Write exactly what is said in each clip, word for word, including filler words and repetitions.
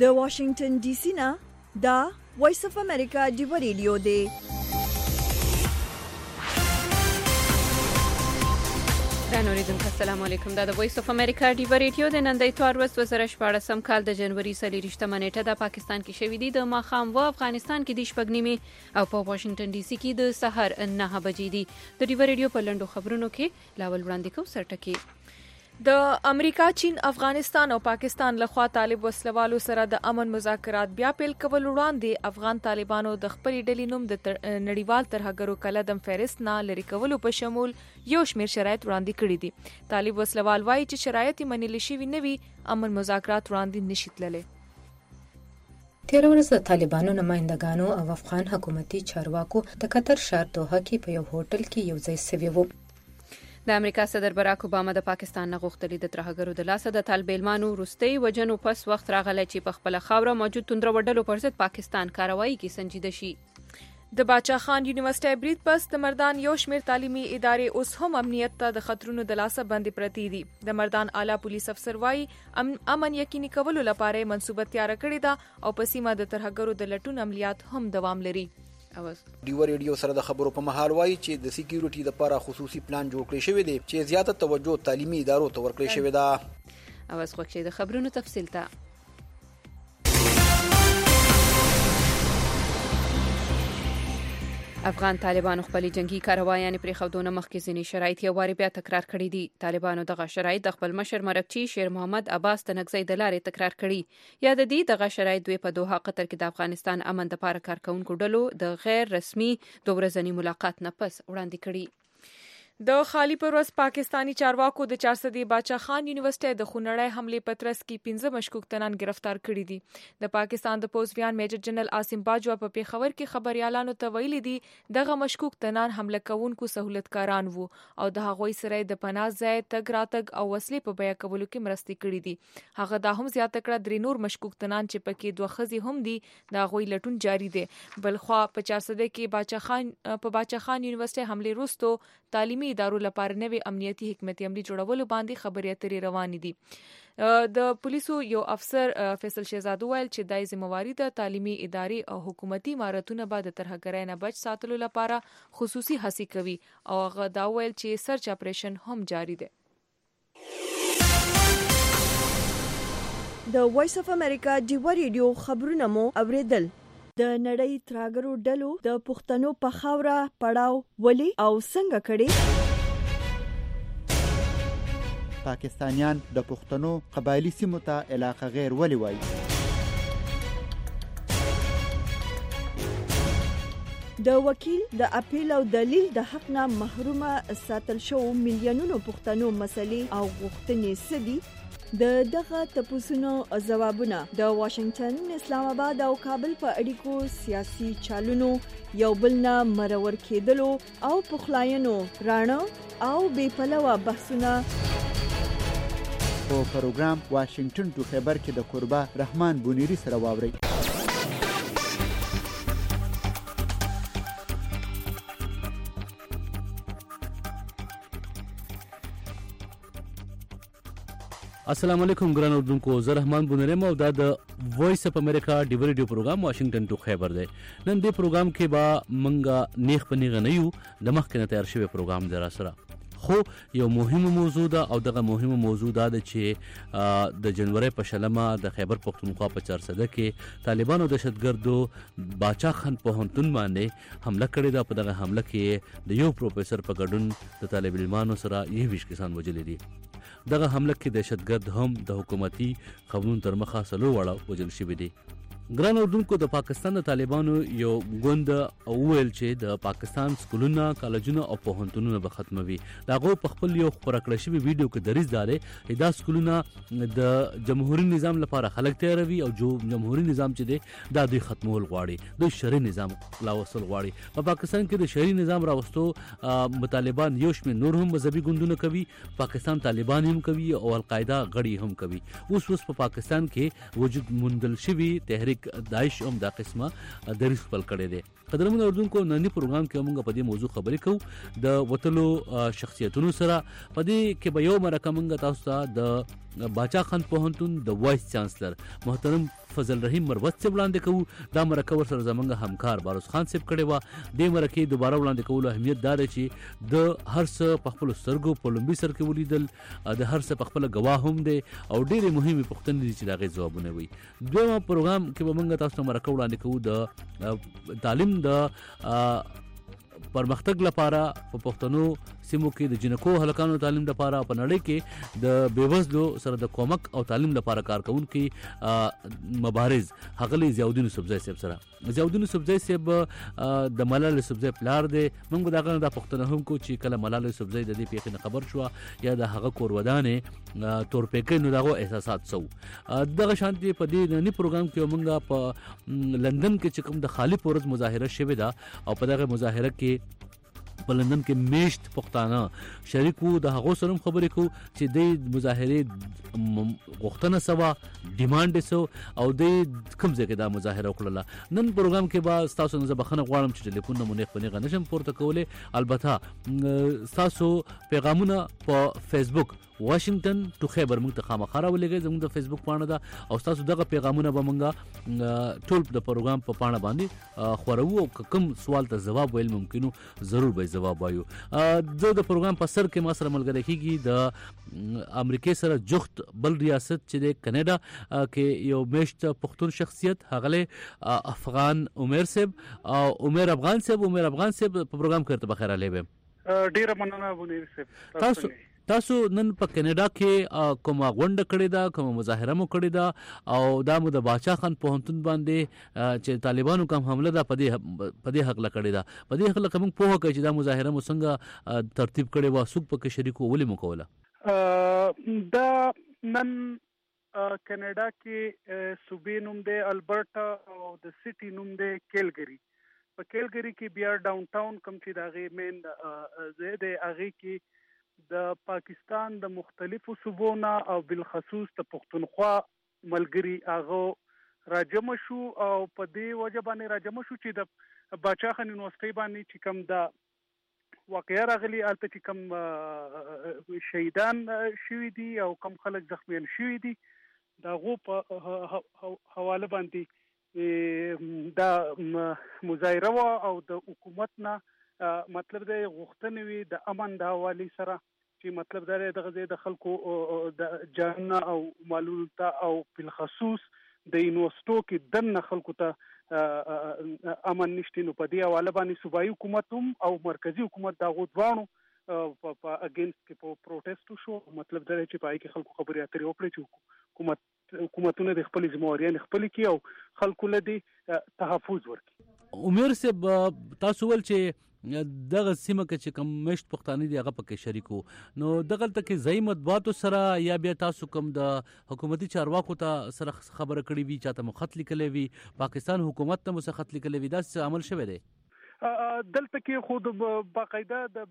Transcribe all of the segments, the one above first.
د واشنگټن ډي سي نه دا وایس اف امریکا ډیو ریډیو دی. رانوریدونکو السلام علیکم. دا د وایس اف امریکا ډیو ریډیو د نن د اتوار ورځ دوه زره شپاړسم کال د جنوري څلورویشتمه نیټه د پاکستان کې شوې دي. د ماښام و افغانستان کې د شپږ نیمې او په واشنگټن ډي سي کې د سحر نه بجې دي. د ډیو ریډیو په لندو خبرونو کې لاول وړاندې کوم سرټکی. د امریکا، چین، افغانستان او پاکستان لخوا طالب وسلوالو سره د امن مذاکرات بیا پیل کول وړاندې افغان طالبانو د خپلې ډلې نوم د نړیوال ترهګرو کلدم فهرست نه لرې کولو په شمول یو شمېر شرایط وړاندې کړي دي. طالب وسلوال وایي چې شرایط یې منل شوي نه وي امن مذاکرات وړاندې نشي تللی. تیر ورځ د طالبانو نمائندګانو او افغان حکومتي چارواکو د قطر ښار دوحه کې په یو هوټل کې یو ځای سوي وو. د امریکا صدر براک اوباما د پاکستان نه غوښتلي د ترهګرو د لاسه د طالبانو وروستي وجنو پس وخت راغلی چې په خپل خاوره موجود توندره وډلو پر ضد پاکستان کاروایی کې سنجیده شي. د باچا خان یونیورسيټي برید پس د مردان یو شمېر تعلیمي ادارې اوس هم امنیت ته د خطرونو د لاسه باندې پرتی دي. د مردان اعلی پولیس افسر وایي امن یقیني کولو لپاره منصوبه تیار کړې ده او په سیمه د ترهګرو د لټون عملیات هم دوام لري. ډیو ریډیو سره د خبرو په مهال وایي چې د سکیورټي لپاره خصوصي پلان جوړ کړی شوی دی چې زیاته توجه تعلیمي ادارو ته ورکړی شوی ده. اوس خوښ د خبرونو تفصیل ته. افغان طالبانو خپل جنگي کاروایان پرې خودونه مخکې ځینې شرایط یو واری بیا تکرار کړي دي. طالبانو دغه شرایط د خپل مشر مرکچی شیر محمد عباس تنګزی د لارې تکرار کړي. یا د دې دغه شرایط دوی په دوحه قطر کې د افغانستان امن لپاره کارکونکو ډلو د غیر رسمي دوه ورځني ملاقات نه پس وړاندې کړي. د خالی پر ورځ پاکستانی چارواکو د چارسدي باچا خان یونیورسيټي د خونړۍ حمله پترس کې پنځه مشکوک تنان گرفتار کړي دي. د پاکستان د پوز بیان میجر جنرال عاصم باجوا په پیښور کې خبريالانو ته ویلي دي دغه مشکوک تنان حمله کوونکو سہولتکاران وو او د هغوی سره د پناه ځای تګ راتګ او وسلې په بیه کولو کې مرستې کړي دي. هغه دا هم زیاته کړه درې نور مشکوک تنان چې پکې دوه خزي هم دي د هغوی لټون جاری دي. بلخوا په چارسدي کې باچا خان په باچا خان یونیورسيټي حمله وروسته تعلیمي ادارو لپاره نوې امنیتي حکمت عملی جوړولو باندې خبرې اترې روانې دي. د پولیسو یو افسر فیصل شهزاد ویل چې دای ذمہواری د تعلیمي ادارې او حکومتي مارتونه بعد ترهګرۍ نه بچ ساتلو لپاره خصوصي هڅې کوي او هغه دا ویل چې سرچ اپریشن هم جاری دی. د وایس اف امریکا ډیو ریډیو خبرونه مو اوریدل. د نړۍ ترهګرو ډلو د پښتنو په خاوره پړاو ولي او څنګه کړي. پاکستانیان د پښتنو قبایلی سیمو ته علاقه غیر ولي وایي. د وکیل د اپیل او دلیل د حق نه محرومه ساتل شو میلیونونو پښتنو مسلې او غوښتنې سدي. د دغه تپوسونو ځوابونه د واشنگټن، اسلام آباد او کابل په اړیکو سیاسي چالونو یو بل نه مرور کېدلو او پخلاینو رانه او بې پلوه بحثونه په پروګرام واشنگټن ټو خبر کې د قربا رحمان بونیری سره واوري. السلام علیکم ګران اوردونکو، زه رحمان بونریم او دا د وایس اف امریکا ډیو ریډیو پروګرام واشنگټن ټو خیبر دی. نن دې پروګرام کې به منګه نیخ پنیغه نه یو د مخکې نه تیار شوی پروګرام دی را سره. خو یو مهمه موضوع ده او دغه مهمه موضوع ده چې د جنوري په شلمه د خیبر پختونخوا په چارسده کې طالبانو دهشتګردو باچا خان پوهنتون باندې حمله کړې ده. په دغه حمله کې د یو پروفیسور په ګډون د طالب علمانو سره یې ویش کسان وجلې دي. دغه حمله کې دهشتګرد هم د حکومتي قانون تر مخه څلور واړه وژل شوي دي. ګران اردوونکو، د پاکستان د طالبانو یو ګوند وویل چې د پاکستان سکولونه، کالجونه او پوهنتونونه به ختموي. د هغو په خپل یو خپره کړی شوي ویډیو کې دریځ دا دی چې دا سکولونه د جمهوري نظام لپاره خلک تیاروي او جو جمهوري نظام چې دی دا دوی ختمول غواړي، دوی شرعي نظام راوستل غواړي. په پاکستان کې د شرعي نظام راوستو مطالبان یو شمېر نور هم مذهبي ګوندونه کوي، پاکستان طالبان هم کوي او القاعده غړي هم کوي. اوس اوس په پاکستان کې وجود موندل شوي تحریک داعش هم دا قسمه دریځ خپل کړی دی. قدرمن اردوونکو نننی پروګرام کې موږ په دې موضوع خبرې کوو د وټلو شخصیتونو سره. په دې کې به یو مرکه موږ تاسو ته د باچا خان پوهنتون د وایس چانسلر محترم فضل رحیم مروت صاحب وړاندې کوو. دا مرکه ورسره زموږ همکار باروس خان صاحب کړی وه. دې مرکې دوباره وړاندې کولو اهمیت دا دی چې د هر څه په خپلو سترګو په لومبي سر کې ولیدل، د هر څه په خپله ګواه هم دی او ډېرې مهمې پوښتنې دي چې د هغې ځوابونه وي. دویمه پروګرام کې به موږ تاسو ته مرکه وړاندې کوو د تعلیم د پرمختګ لپاره په پښتنو سیمو کې د جنکو هلکانو تعلیم لپاره په نړۍ کې د بیوزلو سره د کومک او تعلیم لپاره کار کوونکي مبارز هغلی ضیاءالدین یوسفزی صاحب سره. ضیاءالدین یوسفزی صاحب د ملال یوسفزی پلار دی. موږ به د هغه نه دا پوښتنه هم کوو چې کله ملال یوسفزی د دې پیښې نه خبر شوه یا د هغه کور ودانې تورپیکۍ نو د هغو احساسات څه وو. دغه شانتې په دې ننني پروګرام کې موږ په لندن کې چې کوم د خالي په ورځ مظاهره شوې ده او په دغه مظاهره کې په لندن کې میشت پښتانه شریک وو. د هغو سره هم خبرې کوو چې د مظاهرې غوښتنه سوه، ډیمانډ یې سو او د کوم ځای کې دا مظاهره وکړله. نن پروګرام کې به ستاسو نه زه بخښنه غواړم چې ټلیفون نه مو نیغ په نیغه نشم پورته کولی. البته ستاسو پیغامونه په فیسبوک واشنگټن ټو خیبر موږ ته خامخا راولېږئ، زموږ د فیسبوک پاڼه ده او ستاسو دغه پیغامونه به موږ ټول د پروګرام په پاڼه باندې خورو او کوم سوال ته ځواب ویل ممکنو ضرور به جواب وایو. زه د پروګرام په سر کې ما سره ملګری کېږي د امریکې سره جخت بل ریاست چې د کینیډا کې یو میشت پښتون شخصیت هغلی افغان عمر صاحب او عمر افغان صاحب. عمر افغان صاحب په پروګرام کې ته بخیر علی بهم. ډیره مننه ابو نیر صاحب. تاسو تاسو نن په کینیډا کې کومه غونډه کړې ده، کومه مظاهره مو کړې ده او دا مو د باچا خان پوهنتون باندې چې طالبانو کوم حمله ده په دې په دې حق لکړې ده، په دې حق لکه موږ پوهه کوي چې دا مظاهره مو څنګه ترتیب کړې وه، څوک پکې شریک وو، ولې مو کوله؟ دا نن کینیډا کې صوبې نوم دی البرټا او د سټي نوم دی کیلګری. په کیلګری کې بیا ډاون ټاون کوم چې د هغې مین ځای دی هغې کې د پاکستان د مختلفو صوبو نه او بالخصوص د پښتونخوا ملګري هغه راجمع شو او په دې وجه باندې راجمع شو چې د باچا خان یونیورسټۍ باندې چې کوم د واقعیا راغلي هلته چې کوم شهیدان شوي دي او کوم خلک زخمیان شوي دي د هغو په حواله باندې دا مظاهره وه او د حکومت نه مطلب د غوښتنې وي د امن د حوالې سره چې مطلب دا دغه ځای د خلکو د جانونه او مالونو ته او بالخصوص د یونیورسټو کې دننه خلکو ته امن نشته. نو په دې حواله باندې صوبایي حکومت هم او مرکزي حکومت د هغو دواړو په اګینسټ کې په پروټیسټ وشو. مطلب دا چې په هغې کې خلکو خبرې اترې وکړې چې حکومت حکومتونه د خپلې ذمهواريانې خپلې کړي او خلکو له دې تحفظ ورکړي. عمر صاحب تاسو ول چې دغه سیمه کې چې کوم مشت پښتانه دي هغه پکې شریک وو، نو دغلته کې ځایي مطبوعاتو سره یا بیا تاسو کوم د حکومتي چارواکو ته سره خبره کړې وي، چاته مو خط لیکلی وي، پاکستان حکومت ته مو څه خط لیکلی وي، داسې عمل شوی دی؟ دلته کې خود باقاعده د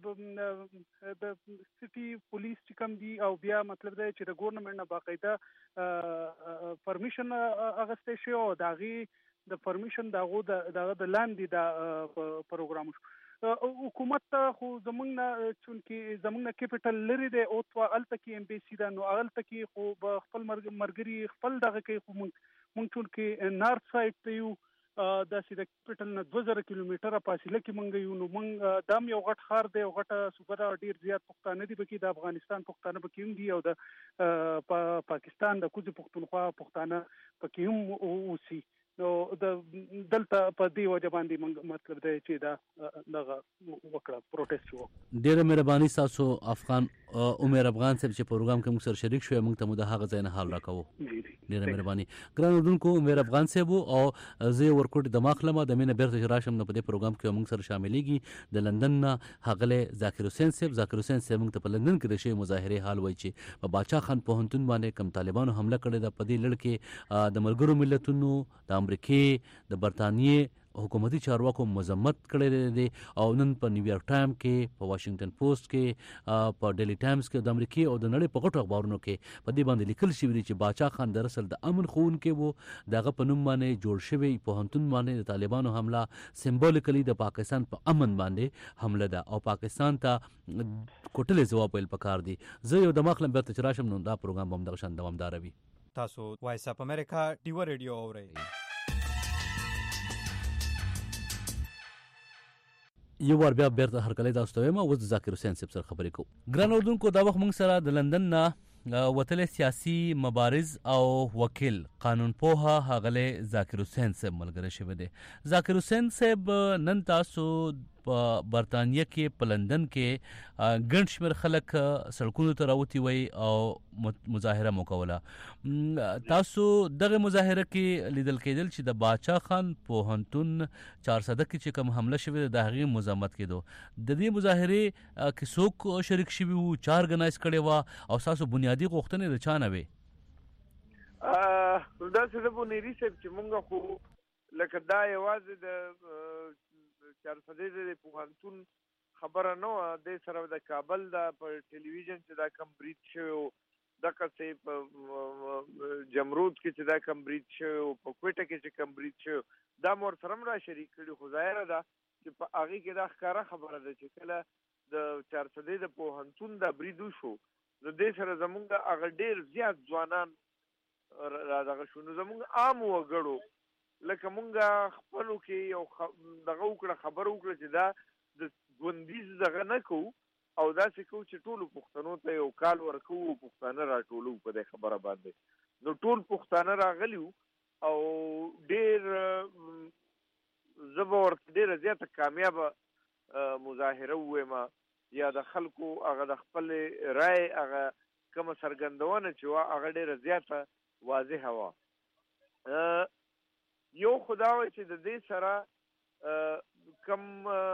د سټي پولیس چې کوم دي او بیا مطلب دی چې د ګورنمنټ نه باقاعده پرمیشن اخیستی شوی او د هغې د پرمیشن د هغو د د لاندې د پروګرام شو. حکومت ته خو زمونږ نه چونکې زمونږ نه کیپټل لرې دی اوتوا هلته کې امبیسي ده، نو هلته کې خو به خپل ملګري خپل دغه کوي، خو مونږ چونکې نارت سایډ ته یو داسې د کیپټل نه دوه زره کیلومیټره فاصله کې مونږ یو، نو مونږ دا هم یو غټ ښار دی او غټه صوبه ده، ډېر زیات پښتانه دي پکې، د افغانستان پښتانه پکې هم دي او د پاکستان د کوزې پښتونخوا پښتانه پکې هم اوسي. نو د دلته په دې وجه باندې موږ مطلب دی چې دا دغه وکړه پروټیسټ وو. ډېره مهرباني ستاسو افغان عمر افغان صاحب چې پروګرام کې موږ سره شریک شوی، موږ ته مو د هغه ځای نه حال راکوو. ډېره مهرباني. ګران اردوونکو عمر افغان صاحب او زه یې ورکوټ دماغ لمه د مینه بیرته چې راشم نو په دې پروګرام کې موږ سره شاملېږي د لندن نه ښاغلی ذاکر حسین صاحب. ذاکر حسین صاحب موږ ته په لندن کې د شوې مظاهرې حال وایي چې په باچا خان پوهنتون باندې کوم طالبانو حمله کړې ده. په دې لړ کې د ملګرو ملتونو، د امریکې، د برطانیې حکومتي چارواکو مذمت کړی دی او نن په نیویارک ټایم کې په واشنگټن پوسټ کې په ډیلی ټایمز کې د امریکای او د نړۍ په غټو اخبارونو کې په دې باندې لیکل شوی دی چې باچا خان در اصل د امن خوونکی وو. دغه په نوم باندې جوړ شوی پوهنتون باندې د طالبانو حمله سمبولیکلی د پاکستان په پا امن باندې حمله ده او پاکستان ته کوټلې ځواب ویل پکار دی. زه یو دماغ لم بیرته چراشم نو دا پروګرام هم دغه شان دوامدار وي. تاسو وایس اپ امریکا ډیو ریډیو اورئ. یو ور بیا بیرته هرکلی تاسو ته وایم او د ذاکر حسین صاحب سره خبرې کوم. ګران اردوونکو دا وخت موږ سره د لندن نه وتلی سیاسي مبارز او وکیل قانون پوها ښاغلی ذاکر حسین صاحب ملګری شوی دی. ذاکر حسین صاحب نن تاسو په برطانیه کې په لندن کې ګڼ شمېر خلک سړکونو ته راوتي وی او مظاهره مو کوله. تاسو دغه مظاهره کې لیدل کېدل چې د باچا خان پوهنتون چارسده کې چې کوم حمله شوې د هغې مذمت کېدو. د دې مظاهرې کې څوک شریک شوي وو، چا ارګنایز کړې وه او ستاسو بنیادي غوښتنې د چا نه وې؟ داسې د بنیري صاحب چې مونږ خو لکه دا یوازې د چارسدې د پوهنتون خبره نه وه، دې سره د کابل دا په ټلویزیون چې دا کم برید شوی و، دقسې په جمرود کې چې دا کم برید شوی و، په کوټه کې چې کم برید شوی دا مو ورسره هم را شریک کړي. خو ظاهره ده چې په هغې کې دا ښکاره خبره ده چې کله د چارسدې د پوهنتون دا برید وشو نو دې سره زمونږ هغه ډېر زیات ځوانان را دغه شو. نو زمونږ عام وګړو لکه مونږ خپلو کې یو دغه وکړه خبره وکړه چې دا د ګوندیز دغه نه کوو او داسې کوو چې ټولو پښتنو ته یو کال ورکوو، پښتانه راټولو په دې خبره باندې. نو ټول پښتانه راغلي او ډېر زه به ورته ډېره زیاته کامیابه مظاهره ووایم یا د خلکو هغه د خپلې رای هغه کومه څرګندونه چې وه هغه ډېره زیاته واضحه وه. یو خدا وای چې د دې سره کم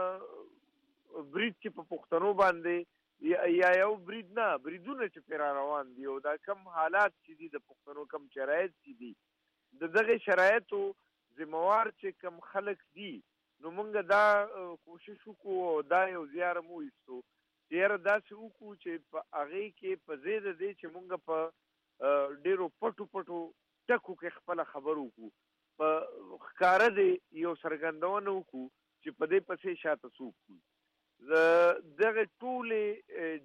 برید چې په پښتنو باندې یا یو برید نه بریدونه چې پرې را روان دي او دا کم حالات چې دي د پښتنو کم شرایط چې دي د دغه شرایطو ذموار چې کم خلک دي نو مونږ دا کوشش وکړو او دا یو زیار مو ایستو چې یاره داسې وکړو چې په هغې کې په ځای د دې چې مونږ په ډېرو پټو پټو ټکو کې خپله خبر وکړو، په ښکاره دی یو څرګندونه وکړو چې په دې پسې شاته څوک وي. دغه ټولې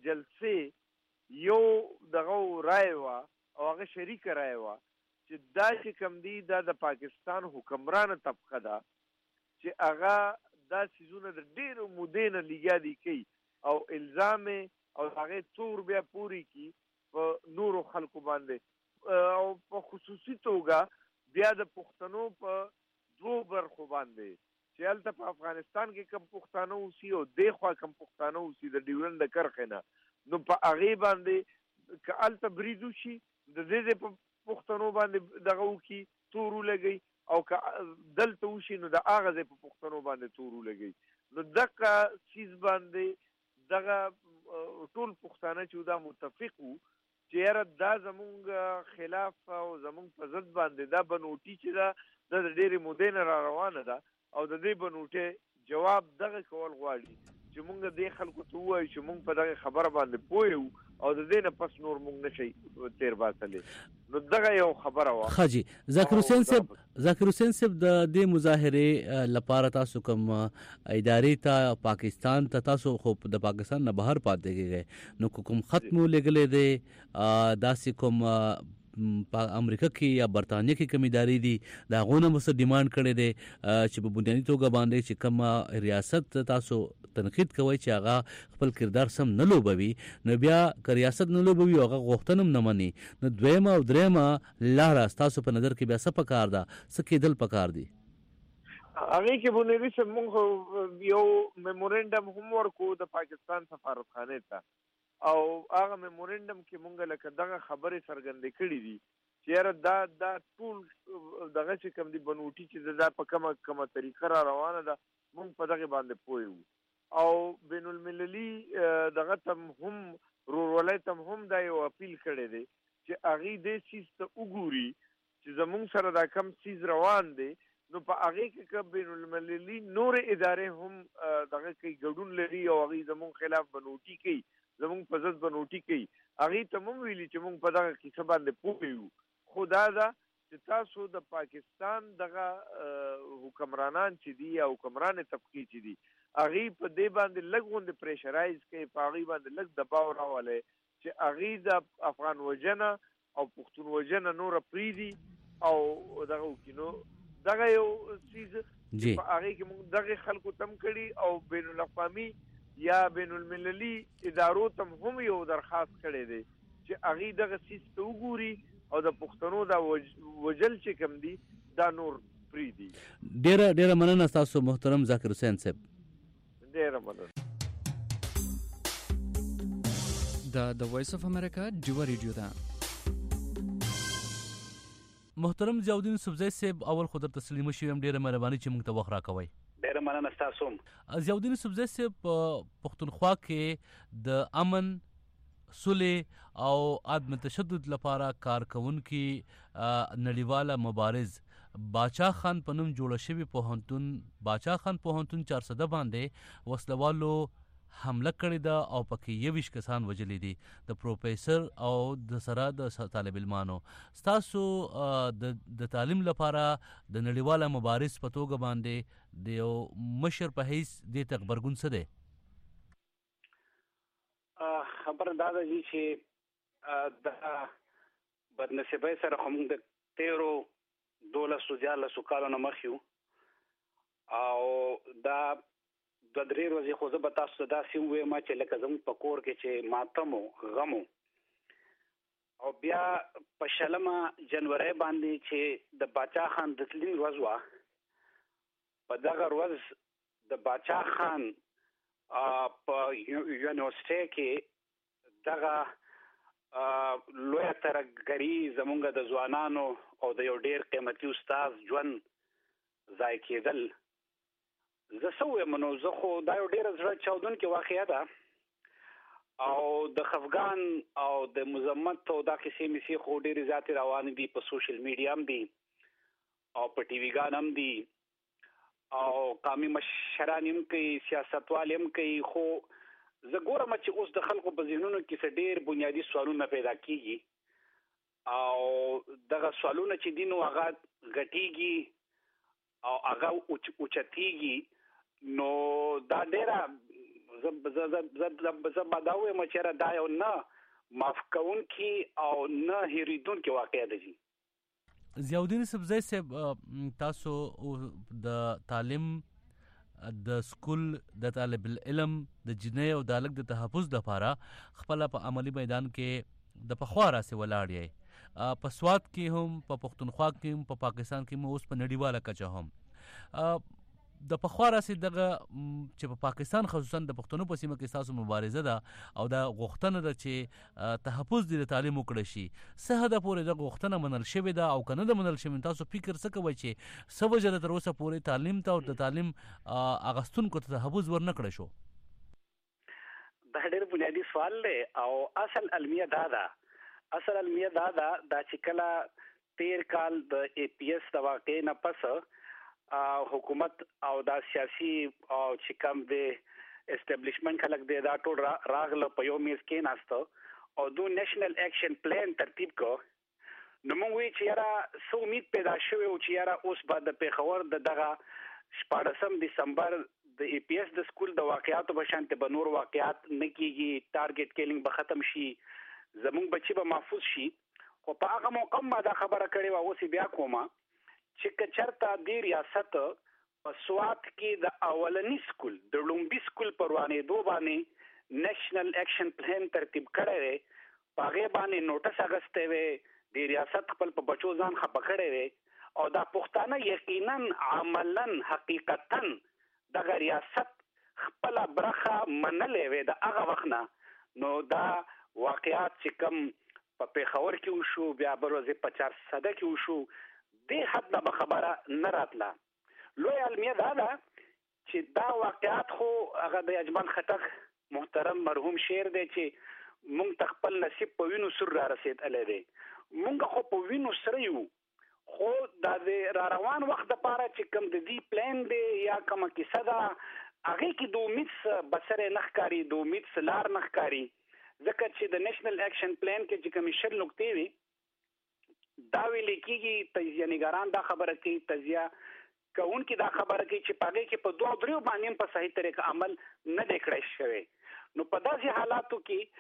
جلسې یو دغه رایه وه او هغه شریکه رایه وه چې دا چې کوم دی دا د پاکستان حکمرانه طبقه ده چې هغه دا څیزونه د ډېرو مودې نه لګیا دي کوي او الزام او هغې تور بیا پورې کړي په نورو خلکو باندې او په خصوصي توګه بیا د پښتنو په دوو برخو باندې چې هلته په افغانستان کې کم پښتانه اوسي او دې خوا کم پښتانه اوسي د ډیورنډ د کرښې نه، نو په هغې باندې که هلته برید وشي د دې ځای په پښتنو باندې دغه وکړي تور ولګوي او که دلته وشي نو د هغه ځای په پښتنو باندې تور ولګوي. نو دغه څیز باندې دغه ټول پښتانه چې دا متفق وو چې یاره دا زمونږ خلاف او زمونږ په ضد باندې دا بنوټي چې ده دا د ډېرې مودې نه را روانه ده او د دې بنوټې جواب دغه کول غواړي چې مونږ دې خلکو ته ووایو چې مونږ په دغه خبره باندې پوه یو او د دې نه پس نور مونږ نشئ تیر باسلی. نو دغه یو خبره وه. ښه جي ذاکر حسین صاحب ذاکر حسین صاحب د دې مظاهرې لپاره تاسو کوم ادارې ته پاکستان ته تاسو خو د پاکستان نه بهر پاتې کېږئ نو کوم خط مو لېږلی دی داسې کوم په امریکا کې یا برطانیه کې کوم ادارې دي د هغو نه مو څه ډیمانډ کړی دی چې په بنیادي توګه باندې چې کوم ریاست تاسو تنقید کوئ چې هغه خپل کردار سم نه لوبوي نو بیا که ریاست نه لوبوي او هغه غوښتنه هم نه مني نو دویمه او درېیمه لاره ستاسو په نظر کې بیا څه پکار ده، څه کېدل پکار دي؟ هغې کې بنیادي صاحب مونږ یو میمورنډم هم ورکو د پاکستان سفارتخانې ته او هغه میمورنډم کې مونږ لکه دغه خبرې څرګندې کړي دي چې یاره دا دا ټول دغه چې کوم دي بنوټي چې دا په کومه کومه طریقه را روانه ده مونږ په دغه باندې پوه یو او بین المللي دغه ته هم رورولۍ ته هم دا یو اپیل کړی دی چې هغې دې څیز ته وګوري چې زمونږ سره دا کم څیز روان دی نو په هغه کې بین المللي نور ادارې هم دغه کې ګډون لري او هغه زموږ خلاف بنوټي کوي، زموږ په ضد بنوټي کوي. هغه ته مونږ ویلي چې مونږ په دغه کیسه باندې پوه یو، خو دا ده چې تاسو د پاکستان دغه حکمرانان چې دي یا حکمران طبقې چې دي هغه په دې باندې لږ غوندې پریشرایز کوي، په هغه باندې لږ دباو راولي چې هغه د افغان وجنه او پښتون وجنه نور پریدي او دغه کینو دغه یو چیز په هغه کې موږ دغه خلکو تم کړي او بین الاقوامي یا بین المللي ادارو تم هم یو درخواست کړي دي چې هغه دغه چیز ته وګوري او د پښتنو دا وجل چې کم دي دا نور پریدي. ډیره ډیره مننه تاسو محترم ذاکر حسین صاحب. ډیره مننه. دا د وایس اف امریکا ډیو ریډیو ده. محترم ضیاءالدین سبزی صاحب اول خو در تسلیم شوم، ډیره مهرباني چې موږ ته وخت راکوي. ډیره مننه تاسو. ضیاءالدین سبزی صاحب پښتونخوا کې د امن صلح او عدم تشدد لپاره کارکونکي نړیواله مبارز باچا خان په نوم جوړه شوی پوهنتون باچا خان پوهنتون چار سده باندې وسلوالو حمله کړې ده او پکې یویش کسان وجلی دي د پروفیسر او د سره د طالب علمانو. ستاسو د تعلیم لپاره د نړیواله مبارز په توګه باندې د یو مشر په حیث دې ته غبرګون څه دی؟ خبر دا ده چې د بدنصیبۍ سره خو موږ د تیرو دولسو دیارلسو کالو نه مخ یو او دا دوه درې ورځې خو زه به تاسو ته داسې ووایم چې لکه زموږ په کور کې چې ماتم و غم و او بیا په شلمه جنورۍ باندې چې د باچا خان د تلین ورځ وه، په دغه ورځ د باچا خان په یونیورسټۍ کې دغه لویه ترهګري زمونږ د ځوانانو او د یو ډېر قیمتي استاد ژوند ضایع کېدل. زه څه ووایم نو زه خو دا یو ډېره زړه چاودونکې واقعه ده او د خفګان او د مذمت او دا کیسې میسې خو ډېرې زیاتې روانې دي، په سوشل میډیا هم دي او په ټي وي ګان هم دي او قومي مشران هم کوي، سیاستوال هم کوي. خو زه ګورم چې اوس د خلکو په ذهنونو کې څه ډېر بنیادي سوالونه پیدا کېږي او دغه سوالونه چې دي نو هغه غټېږي او هغه اوچتېږي. نو دا ډېره زه به دا ووایم چې دا یو نه معاف کوونکي او نه هېرېدونکي واقعه ده. جي ضیاءالدین سبزی صاحب، تاسو د تعلیم د سکول د طالب العلم د جنۍ او د هلک د تحفظ لپاره خپله په عملی میدان کې د پخوا راسې ولاړ یې، په سوات کې هم، په پښتونخوا کې هم، په پاکستان کې هم، اوس په نړیواله کچه هم د پخوا راسې دغه چې په پاکستان خصوصا د پښتنو په سیمه کې ستاسو مبارزه ده او دا غوښتنه ده چې تحفظ دې د تعلیم وکړی شي. څه حده پورې دغه غوښتنه منل شوې ده او که نه ده منل شوې، تاسو فکر څه کوئ چې څه وجه ده تر اوسه پورې تعلیم ته او د تعلیم اخیستونکو ته تحفظ ور نه کړی شو؟ دا ډېر بنیادي سوال دی او اصل المیه دا ده اصل المیه دا ده دا چې کله تیر کال د ای پی ایس د واقعې نه پس حکومت او دا سیاسي او چې کوم دی اسټابلیشمنټ خلک دی دا ټول راغله په یو میز کې ناسته او دو نیشنل ایکشن پلان ترتیب کو. نو موږ وی چې یاره څه امید پیدا شوی او چې یاره اوس به د پېښور د دغه شپاړسم دسمبر د ای پی ایس د سکول د واقعاتو په شانتې به نور واقعات نه کېږي، ټارګېټ کیلینګ به ختم شي، زموږ بچي به محفوظ شي. خو په هغه موقع ما دا خبره کړې وه، اوس بیا کومه چې که چېرته دې ریاست په سوات کې د اولني سکول د لومبي سکول په روانېدو باندې نیشنل ایکشن پلان ترتیب کړی دی، په هغې باندې نوټس اخیستی وی، د ریاست خپل په بچو ځان خفه کړی دی او دا پښتانه یقینا عملا حقیقتا دغه ریاست خپله برخه منلی وی د هغه وخت نه. نو دا واقعات چې کوم په پېښور کې وشو، بیا بل ورځې په چار سده کې وشو، دې حد نه به خبره نه راتله. لوی المیه دا ده چې دا واقعات خو هغه د اجمل خټک محترم مرحوم شعر دی چې مونږ ته خپل نصیب په وینو سور را رسېدلی دی. مونږ خو په وینو سره یو، خو د را روان وخت د پاره چې کوم د دې پلان دی یا کومه کیسه ده هغه کې د امید بسره نخکاری د امید سلار نخکاری ځکه چې د نېشنل اکشن پلان کې چې کمیشن نقطې وي دا ویل کېږي تجزیه نگاران دا خبره کوي تجزیه کوونکي دا خبره کوي چې پاګه کې په دوه دریو باندې په صحیح طریقه عمل نه دی کړی شوی نو په داسې حالاتو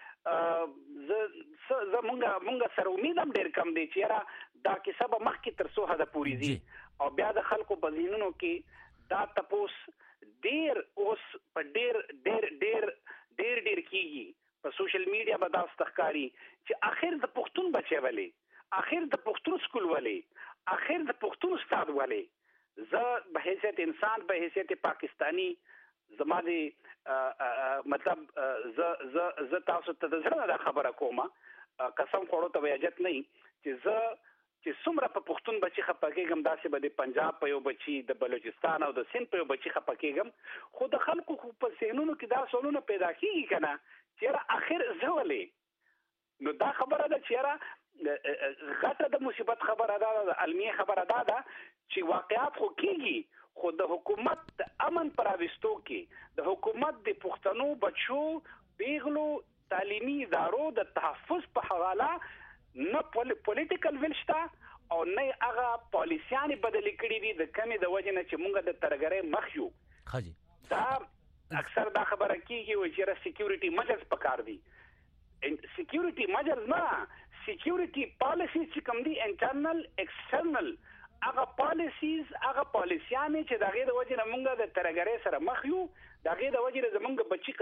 کې ز زمونږ مونږ سره امید هم ډېر کم دی چې را دا کیسه به مخکې تر څو حده پورې ځي او بیا د خلکو په ذهنونو کې دا تپوس ډېر اوس په ډېر ډېر ډېر ډېر ډېر کېږي په سوشل میډیا به دا ستښکاري چې اخر د پښتون بچی ولې اخر د پښتون سکول ولې اخر د پښتون استاد ولې زه به حیثیت انسان به حیثیت پاکستانی زما دی مطلب ز ز ز تاسو ته د زړه دا خبره کومه قسم خوړو ته ویاجت نه چې ز چې څومره په پښتون بچي خپکیږم داسې به د پنجاب په یو بچي د بلوچستان او د سند په یو بچي خپکیږم خو د خلکو په سینونو کې دا سوالونه پیدا کیږي کنه چې اخر زولې نو دا خبره ده چې غټه د مصیبت خبره ده د علمي خبره ده چې واقعیت خو کیږي خو د حکومت د امن پراوستو کې د حکومت د پښتنو بچو پیغلو تعلیمي ادارو د تحفظ په حواله نه پولیټیکل ویل شته او نه هغه پالیسیانې بدلې کړي دي د کمې د وجې نه چې مونږ د ترګرۍ مخ یو خاجي دا اکثر دا خبره کیږي چې سکیورټي میجرز پکار دي سکیورټي میجرز نه سکیورټي پالیسي چې کوم دي انټرنل ایکسټرنل هغه پالیسیز هغه پالیسیانې چې دغه د وجې نه مونږ د ترګرۍ سره مخ یو دغه د وجې نه زمونږ بچي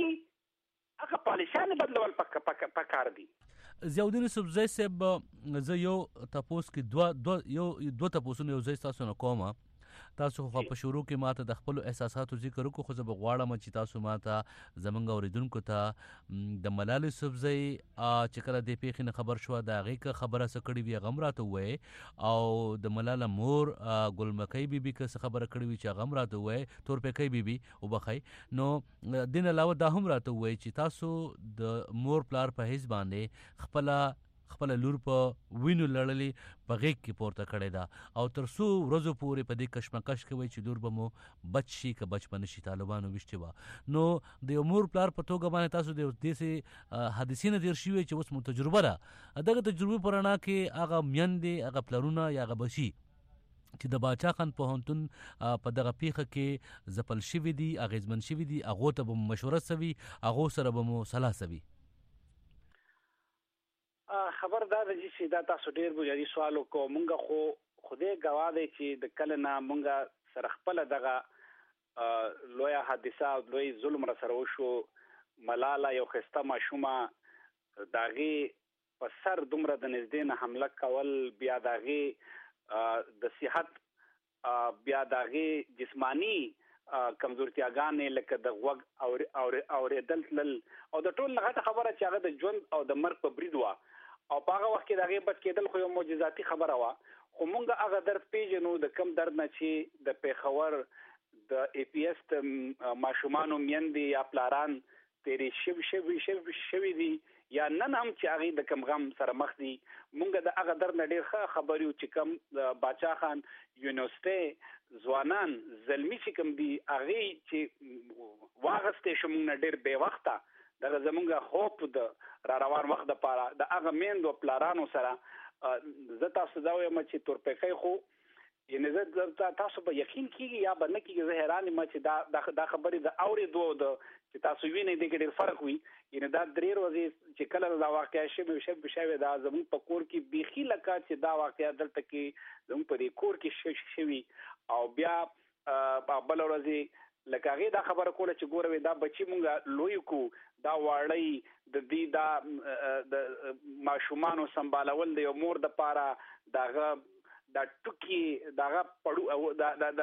قتلېږي هغه پالیسیانې بدلول پک پکار دي زیاودین سبزی صاحب زه یو تاسو کې دوه دوه یو دوه تاسو نه یو ځای تاسو نه کومه تاسو خو په شروع کې ماته د خپل احساساتو ذکر وکړو خو زه به غواړم چې تاسو ماته زمونږ اوریدونکو ته د ملالۍ سبزی چې کله د پیښې نه خبر شو د هغې خبره څه کړې وي هغه هم راته ووایي او د ملاله مور ګلمکۍ بیبي که څه خبره کړې وي چې هغه هم راته ووایي تورپیکۍ بیبي وبخئ نو دین علاوه دا هم راته ووایي چې تاسو د مور پلار په حیث باندې خپله خپل لور په وینو لړلې په غیږ کې پورته کړې ده او تر څو ورځو پورې په دې کشمکش کې وای چې لور به مو بچ شي که بچ به نه شي طالبانو ویشتې وه نو د یو مور پلار په توګه باندې تاسو د داسې حادثې نه تېر شوي چې اوس مو تجربه ده دغه تجربې په رڼا کې هغه میندې هغه پلرونه یا هغه بچي چې د باچا خان پوهنتون په دغه پیښه کې ځپل شوي دي اغېزمن شوي دي هغو ته به مو مشوره سوي هغو سره به مو صلاح سوي خبر دا دی چې دا تاسو ډیر بنیادي سوال وکړو مونږ خو خدای گواه دی چې د کله نه مونږ سره خپل دغه لویه حادثه او لوی ظلم را سره وشو ملاله یو خسته ماشومه د هغې په سر دومره د نږدې نه حمله کول بیا د هغې د صحت بیا د هغې جسماني کمزورتیاګانې لکه د غوږ اورېدل تلل او د ټول نه غټه خبره چې هغه د ژوند او د مرګ په برید وه او په هغه وخت کې د هغې بچ کېدل خو یو معجزاتي خبره وه خو مونږ هغه درد پیژنو د کم درد نه چې د پېښور د ای پی ایس د ماشومانو میندې یا پلاران تیرې شوي شوي شوي شوي دي یا نن هم چې هغې د کم غم سره مخ دي مونږ د هغه درد نه ډېر ښه خبر یو چې کم د باچا خان یونیورسټۍ ځوانان زلمي چې کوم دي هغې چې واغستې شو مونږ نه ډېر بې وخته دغه زمونږ خوب د را روان وخت دپاره د هغه میندو پلارانو سره زه تاسو دا وایم چې تورپیکۍ خو یعنې زه تاسو به یقین کېږي یا به نه کېږي زه حیران یم چې دا دا خبرې د اورېدو د چې تاسو وینئ دې کې ډېر فرق وي یعنې دا درې ورځې چې کله دا واقعه شوې شوې شوې دا زموږ په کور کې بیخي لکه چې دا واقعه دلته کې زموږ په دې کور کې شوي او بیا بله ورځې لکه هغې دا خبره کوله چې ګوره دا بچي مونږ لوی کو دا واړی د دې دا د ماشومانو سمبالول د یو مور دپاره دغه دا ټوکې دغه پړو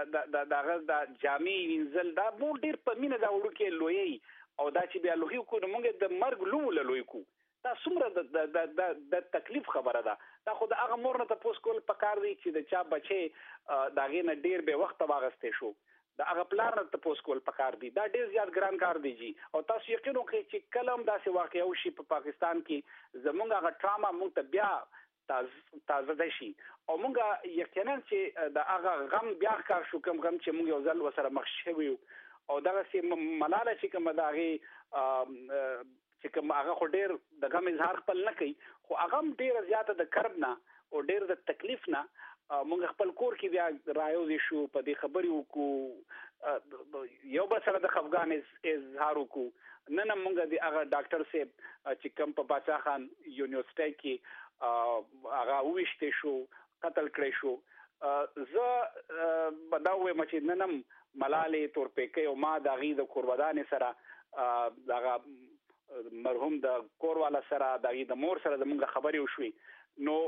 دغه دا جامې وینځل دا مور ډېر په مینه دا وړوکې لویوي او دا چې بیا لوی کړو نو مونږ د مرګ لومو له لوی کړو دا څومره د تکلیف خبره ده دا خو د هغه مور نه تپوس کول پکار دی چې د چا بچی د هغې نه ډېر بې وخته واغستی شو د هغه پلار نه تپوس کول پکار دي دا ډېر زیات ګران کار دی جي او تاسو یقین وکړئ چې کله هم داسې واقعه وشي په پاکستان کې زموږ هغه ټراما موږ ته بیا تازه تازه شي او مونږه یقینا چې د هغه غم بیا کار شو کوم غم چې مونږ یو ځل وسره مخ شوی او دغه سي ملاله چې کوم داغي چې کوم هغه خو ډیر د غم اظهار خپل نه کوي خو هغه ډیر زیاته د کرب نه او ډیر د تکلیف نه مونږ خپل کور کې بیا رايو شو په دې خبرې وکړو یو بل سره د خفګان اظهار وکړو نن مونږ د هغه ډاکټر صاحب چې کوم په باچا خان یونیورسيټي کې هغه وښته شو قتل کړی شو زه بداوې مچ ننم ملاله تورپېکې او ما د غي د قربانان سره دغه مرحوم د کورواله سره د د مور سره د مونږ خبرې وشوي نو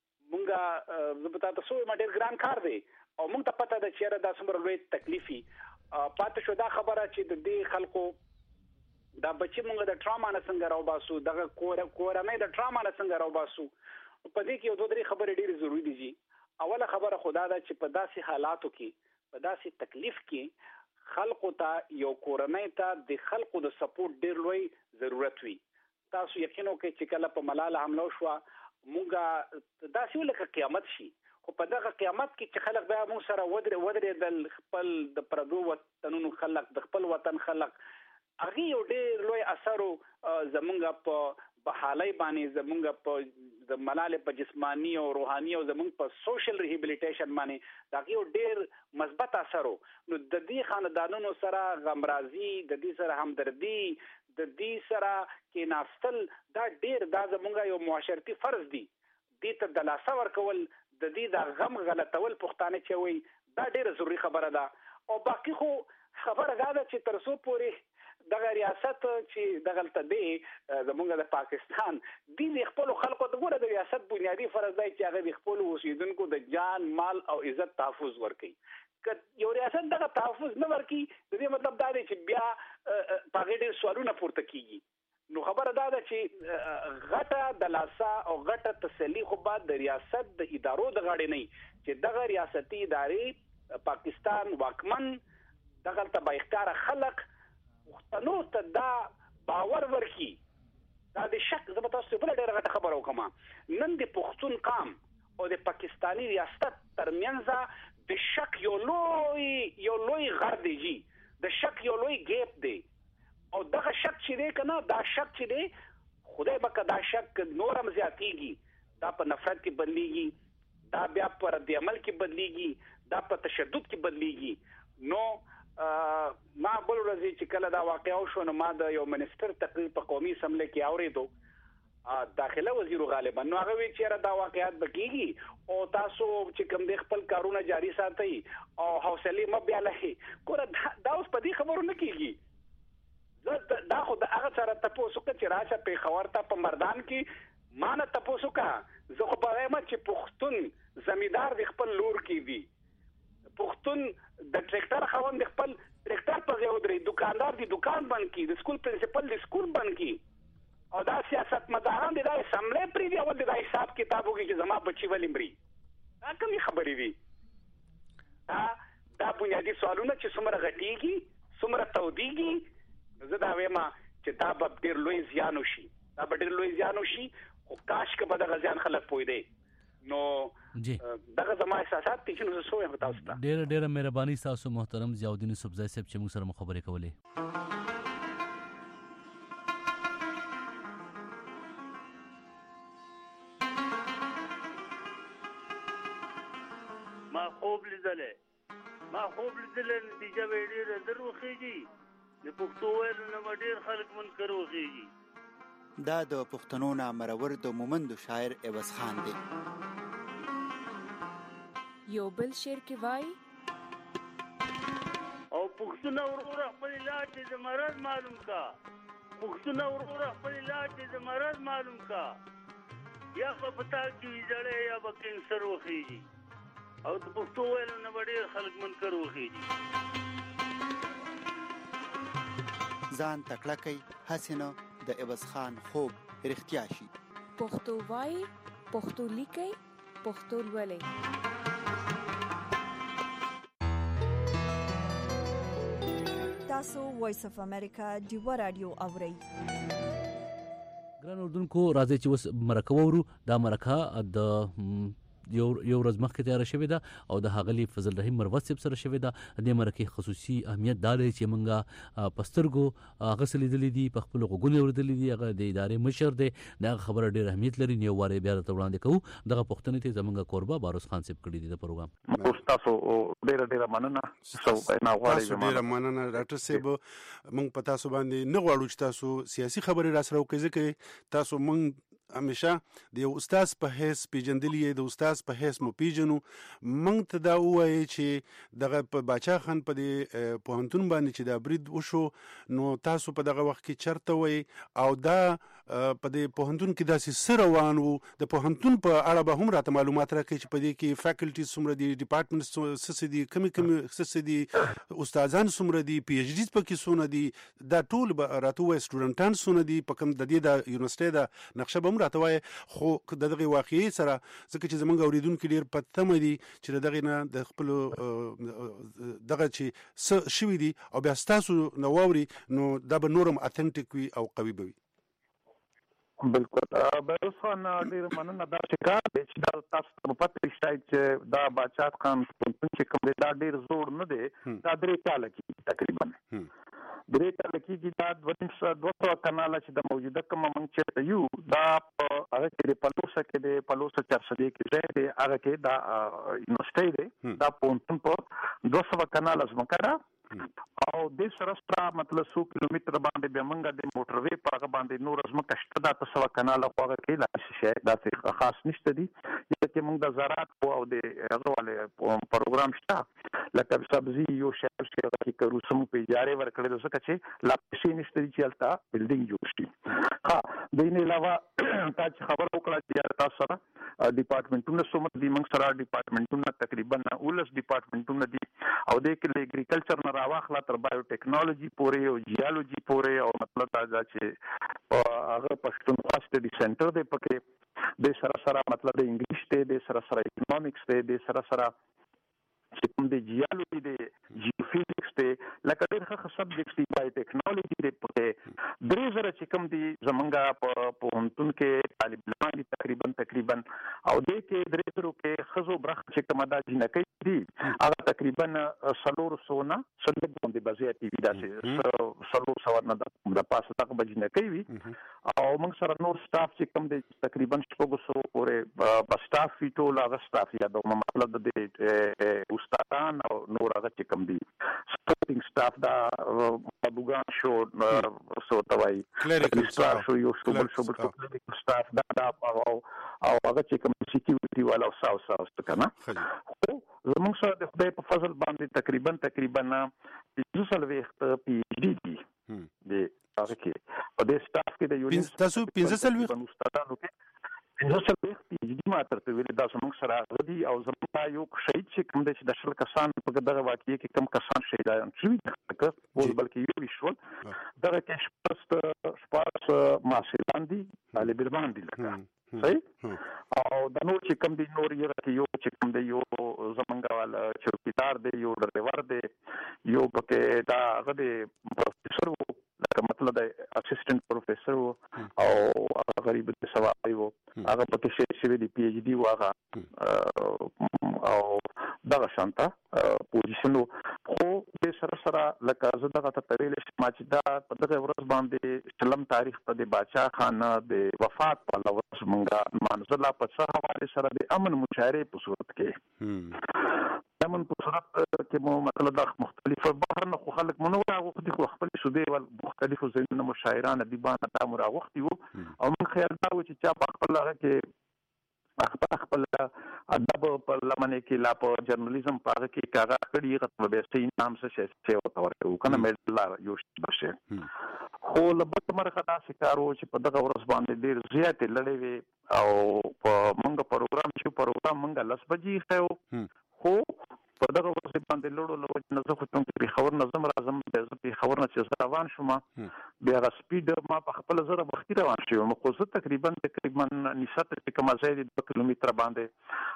مونږه زبتا تاسو ما ډېر ګران کار دی او مونږ ته پته ده چې دا څومره لوی تکلیفي پاتې شو دا خبره چې د دې خلکو دا بچي مونږ د ټراما نه څنګه راو باسو دغه کور کور نه د ټراما نه څنګه راو باسو په دې کې یو دوه درې خبرې ډېرې ضروری دي اوله خبره خدا دا چې په داسې حالاتو کې په داسې تکلیف کې خلکو ته یو کورنۍ ته د خلکو د سپورټ ډېر لوی ضرورت وي تاسو یقین وکړئ چې کله په ملاله حمله شو مونږه داسې ولکه قیامت شي خو په دغه قیامت کې چې خلک بیا مونږ سره ودرې ودرې د خپل د پردو وطنونو خلک د خپل وطن خلک هغه یو ډېر لوی اثر زمونږ په بحالي باندې زمونږ په د ملاله په جسمانی او روحاني او زمونږ په سوشل ریهابلیټیشن باندې دا یو ډېر مثبت اثر نو د دې خاندانونو سره غمرازي د دې سره همدردي د دې سره کې ناستل دا ډېر دا زمونږ یو معاشرتي فرض دی دې ته د لاسه ورکول د دې د غم غلطول پښتانه چوي دا ډېر ضروری خبره ده او باقي خو خبره دا ده چې تر څو پورې دغه ریاست چې دغلته دی زمونږ د پاکستان د خپل خلکو د ګوره د ریاست بنیادی فرض دی چې هغه د خپل اوسیدونکو د جان مال او عزت تحفظ ورکړي که یو ریاست دغه تحفظ نه ورکړي د دې مطلب دا دی چې بیا پاګې ډېر سوالونه پورته کیږي نو خبره دا ده چې غټه د لاسا او غټه تسلی خو بعد د ریاست د ادارو د غاړې نه چې دغه ریاستي ادارې پاکستان واکمن دغه ته باختار خلک نو ته دا باور ورکی دا د شک زه به تاسو په ډېر غټه خبره وکم نن د پښتون قام او د پاکستانی ریاست ترمنځ د شک یو لوی یو لوی غر دی د شک یو لوی ګیپ دی او دغه شک چې دی کنه دا شک چې دی خدای بک دا شک نورم زیاتیږي دا په نفرت کې بدلیږي دا بیا په رد عمل کې بدلیږي دا په تشدد کې بدلیږي نو ما بل ورځ چې کله دا واقعا شو نو ما د یو منسټر تقریر په قومي سملې کې اوریدو داخله وزیر غالبا نو هغه وی چې را دا واقعیت بکیږي او تاسو چې کوم د خپل کارونه جاری ساتي او حوصله م بیا لهي ګوره دا اوس په دې خبرو نه کیږي دا خو د هغه سره تاسو چې راشه په خبر ته په مردان کې مان تاسو کا زه خو په وایم چې پښتون زمیدار د خپل لور کې دی پښتون د ټریکټر خوند خپل ټریکټر په ځای ودرې دکاندار دی دکان بند کی د سکول پرنسپل د سکول بند کی او دا سیاست مداران دي دا سملې پری دی او د حساب کتابو کې چې زما بچي ولې مري دا کومي خبرې دي دا دا بنیادی سوالونه چې څومره غټيږي څومره توديږي زه دا وایم چې دا به ډېر لوی زیان وشي دا به ډېر لوی زیان وشي خو کاش که به د غزيان خلک پوي دی نو جی دغه زما احساسات دي چې نو زه سوې تاسو ته ډېر ډېر مهرباني تاسو محترم ضیاءالدین یوسفزئی صاحب چې موږ سره خبرې کولې ما خوب لیدلې ما خوب لیدلې نتیجه به ډېره دروخیږي د پښتو ویل نه ډېر خلک منکر وخیږي دا د پښتنو نه مرور د مومند شاعر عوض خان دی یو بل شعر کې وای او پښتون ورور خپل علاج د مرض معلوم کا پښتون ورور خپل علاج د مرض معلوم کا یا په پتا کې جړې یا په کینسر وخیږي او د پښتو ویل نه ډېر خلک منکر وخیږي ځان تکړه کوي حسینه د عوض خان خوب رښتیا شي پښتو وای پښتو لیکي پښتو ولې تاسو وایس اف امریکا دیو رادیو اورئ ګران اردوونکو راځي چې اوس مرکه وورو. دا مرکه د یو یو ورځ مخکې تیاره شوې ده او د ښاغلي فضل رحیم مروت صاحب سره شوې ده. د دې مرکې خصوصي اهمیت دا دی چې موږ په سترګو هغه څه لیدلي دي، په خپلو غوږونو اورېدلي دي. هغه د ادارې مشر دی، د هغه خبره ډېر اهمیت لري. یو وارې بیا درته وړاندې کوو. دغه پوښتنې ته زموږ کوربه باروس خان صاحب کړي دي د پروګرام. تاسو ډېره ډېره مننه. تاسو ډېره مننه ډاکټر صاحب. موږ په تاسو باندې نه غواړو چې تاسو سیاسي خبرې راسره وکړئ، ځکه تاسو موږ همیشه د یو استاد په حیث پیژندلی یې، د استاد په حیث مو پیژنو. موږ ته دا ووایي چې دغه په باچا خان په دې پوهنتون باندې چې دا برید وشو، نو تاسو په دغه وخت کې چرته وئ او دا په دې پوهنتون کې داسې څه روان وو؟ د پوهنتون په اړه به هم راته معلومات راکړئ چې په دې کې فیکلټي څومره دي، ډپارټمنټ څه دي، کومې کومې څه دي، استادان څومره دي، پی ایچ ډیز پکې څونه دي، دا ټول به راته ووایي. سټوډنټان څونه دي، په کوم د دې د یونیورسټۍ د نقشه به هم راته وایي. خو د دغه واقعي سره ځکه چې زمونږ اوریدونکي ډېر په تمه دي چې د دغې نه د خپلو دغه چې څه شوي دي او بیا ستاسو نه واوري، نو دا به نور هم اتنټیک وي او قوي به وي. بالکل بیروس خان ډېر مننه. دا چې کار دی چې دا تاسو ته پته شته چې دا باچا خان پوهنتون چې کوم دی دا ډېر زوړ نه دی. دا درې کاله کېږي تقریبا درې کاله کېږي. دا دوه دوه سوه کاله چې د موجوده کومه موږ چېرته یو، دا په هغه کې د پلوسه کې دی، پلوسه چارسدې کې ځای دی، هغه کې دا یونیورسټۍ دی. دا پوهنتون په دوه سوه کاله ځمکه ده او د سره سره مطلب څو کیلومتر باندې بیا موږ د موټر وې په هغه باندې نور ځمکه شته. دا اته سوه کاله خو هغه کې داسې شی داسې خاص نشته دي. یا چې موږ د زراعت او د هغه والې پروګرام شته لکه سبزي یو شی چې هغه کې کرو سمو په اجاره ورکړل د ځکه چې لا پیسې نشته دي چې هلته بلډینګ جوړ شي. ها د دې علاوه تا چې خبر وکړه چې تاسو سره ډپارټمنټونه څومره دي. موږ سره ډپارټمنټونه تقریبا اوولس ډپارټمنټونه دي او د کې اګریکلچر نه راواخله تر بایو ټیکنالوژي پورې او جیالوجي پورې او مطلب دا چې هغه پښتونخوا سټډي سنټر دی پکې. د سره سره مطلب د انګلیش دی، د سره سره اکونومکس دی، د سره سره چې کوم د جیالوجي دی، جیوفیزکس دی، لکه ډېر ښه سبجیکټس دي، بایو ټیکنالوژي دی پکې. درې زره چې کوم دي زمونږ په پوهنتون کې طالب علمان دي تقریبا تقریبا او دې کې درې زرو کې ښځو برخه چې کومه دا جینکۍ دي هغه تقریبا څلور سوه نه څلور باندې به زیاتې وي، داسې څلور سوه نه د پاسه دغه به جینکۍ وي. او موږ سره نور سټاف چې کوم دی تقریبا شپږو سوو پورې به سټاف وي. ټول هغه سټاف یادوم، مطلب د استادان او نور هغه چې کوم دي سپورټینګ سټاف دا ابوګان شو څه ته وایي کلینیکل سټاف شو، یو شو بل شو بل شو کلینیکل سټاف دا دا او هغه چې کوم سکیورټي والا او ساو ساو څه کنه. خو زموږ سره د خدای په فضل باندې تقریبا تقریبا پنځه څلوېښت پی ایچ ډي دي د هغه کې په دې سټاف کې د یونیورسټۍ تاسو پنځه څلوېښت استادانو کې پنځه څلوېښت پی ایچ ډي ما درته ویلې دا زموږ سره هغه دي. او زموږ یو شهید چې کوم دی چې د شل کسان په دغه واقعې کې کم کسان شهیدان شوي دي اوس بلکې یو وي شول. دغه کې شپږ شپاړس محصلان دي، طالب علمان دي لکه صحیح. او د نور چې کوم دي نور یې یو چې کوم دی یو زمونږ والا چوکیدار دی، یو ډریور دی، یو پکې دا هغه دی پروفیسر و لکه مطلب د اسسټنټ پروفیسر و او هغه غریب د سوابي و هغه پکې شي شوی دی پی ایچ ډي و هغه او دغه شانته پوزیشن. خو د سره سره لکه زه دغه ته طویل شما چې دا په دغه ورځ باندې شلم تاریخ ته د باچا خان د وفات په ورځ مونږه منځله په څه حواله سره د امن مشاعرې په صورت کې امن په صورت کې مو مطلب د مختلفو بهر نه خو خلک مونږ راغوښتي خو خپل سودې ول مختلفو ځایونو مشاعران ادیبان ته مو راغوښتي وو او مونږ خیال دا و چې چا په خپل هغه کې خپل خپل ادب په لمنه کې لا په جرنالیزم په هغه کې کاغه کړي غته به سي نام څه شي څه وته ورکو کنه مې لا یو څه خو لبت مرخه دا سکارو چې په دغه ورځ باندې ډیر زیات لړې وي او په موږ پروګرام چې پروګرام موږ لس بجې خو خو په دغه ورځ باندې لړو لوي نه زه خو ته په خبر نظم راځم د په خبر نه چې روان شوم بیا غ سپیډ ما په خپل زره بختي روان شوم خو زه تقریبا تقریبا نشته چې کومه ځای د دوه کیلومتر باندې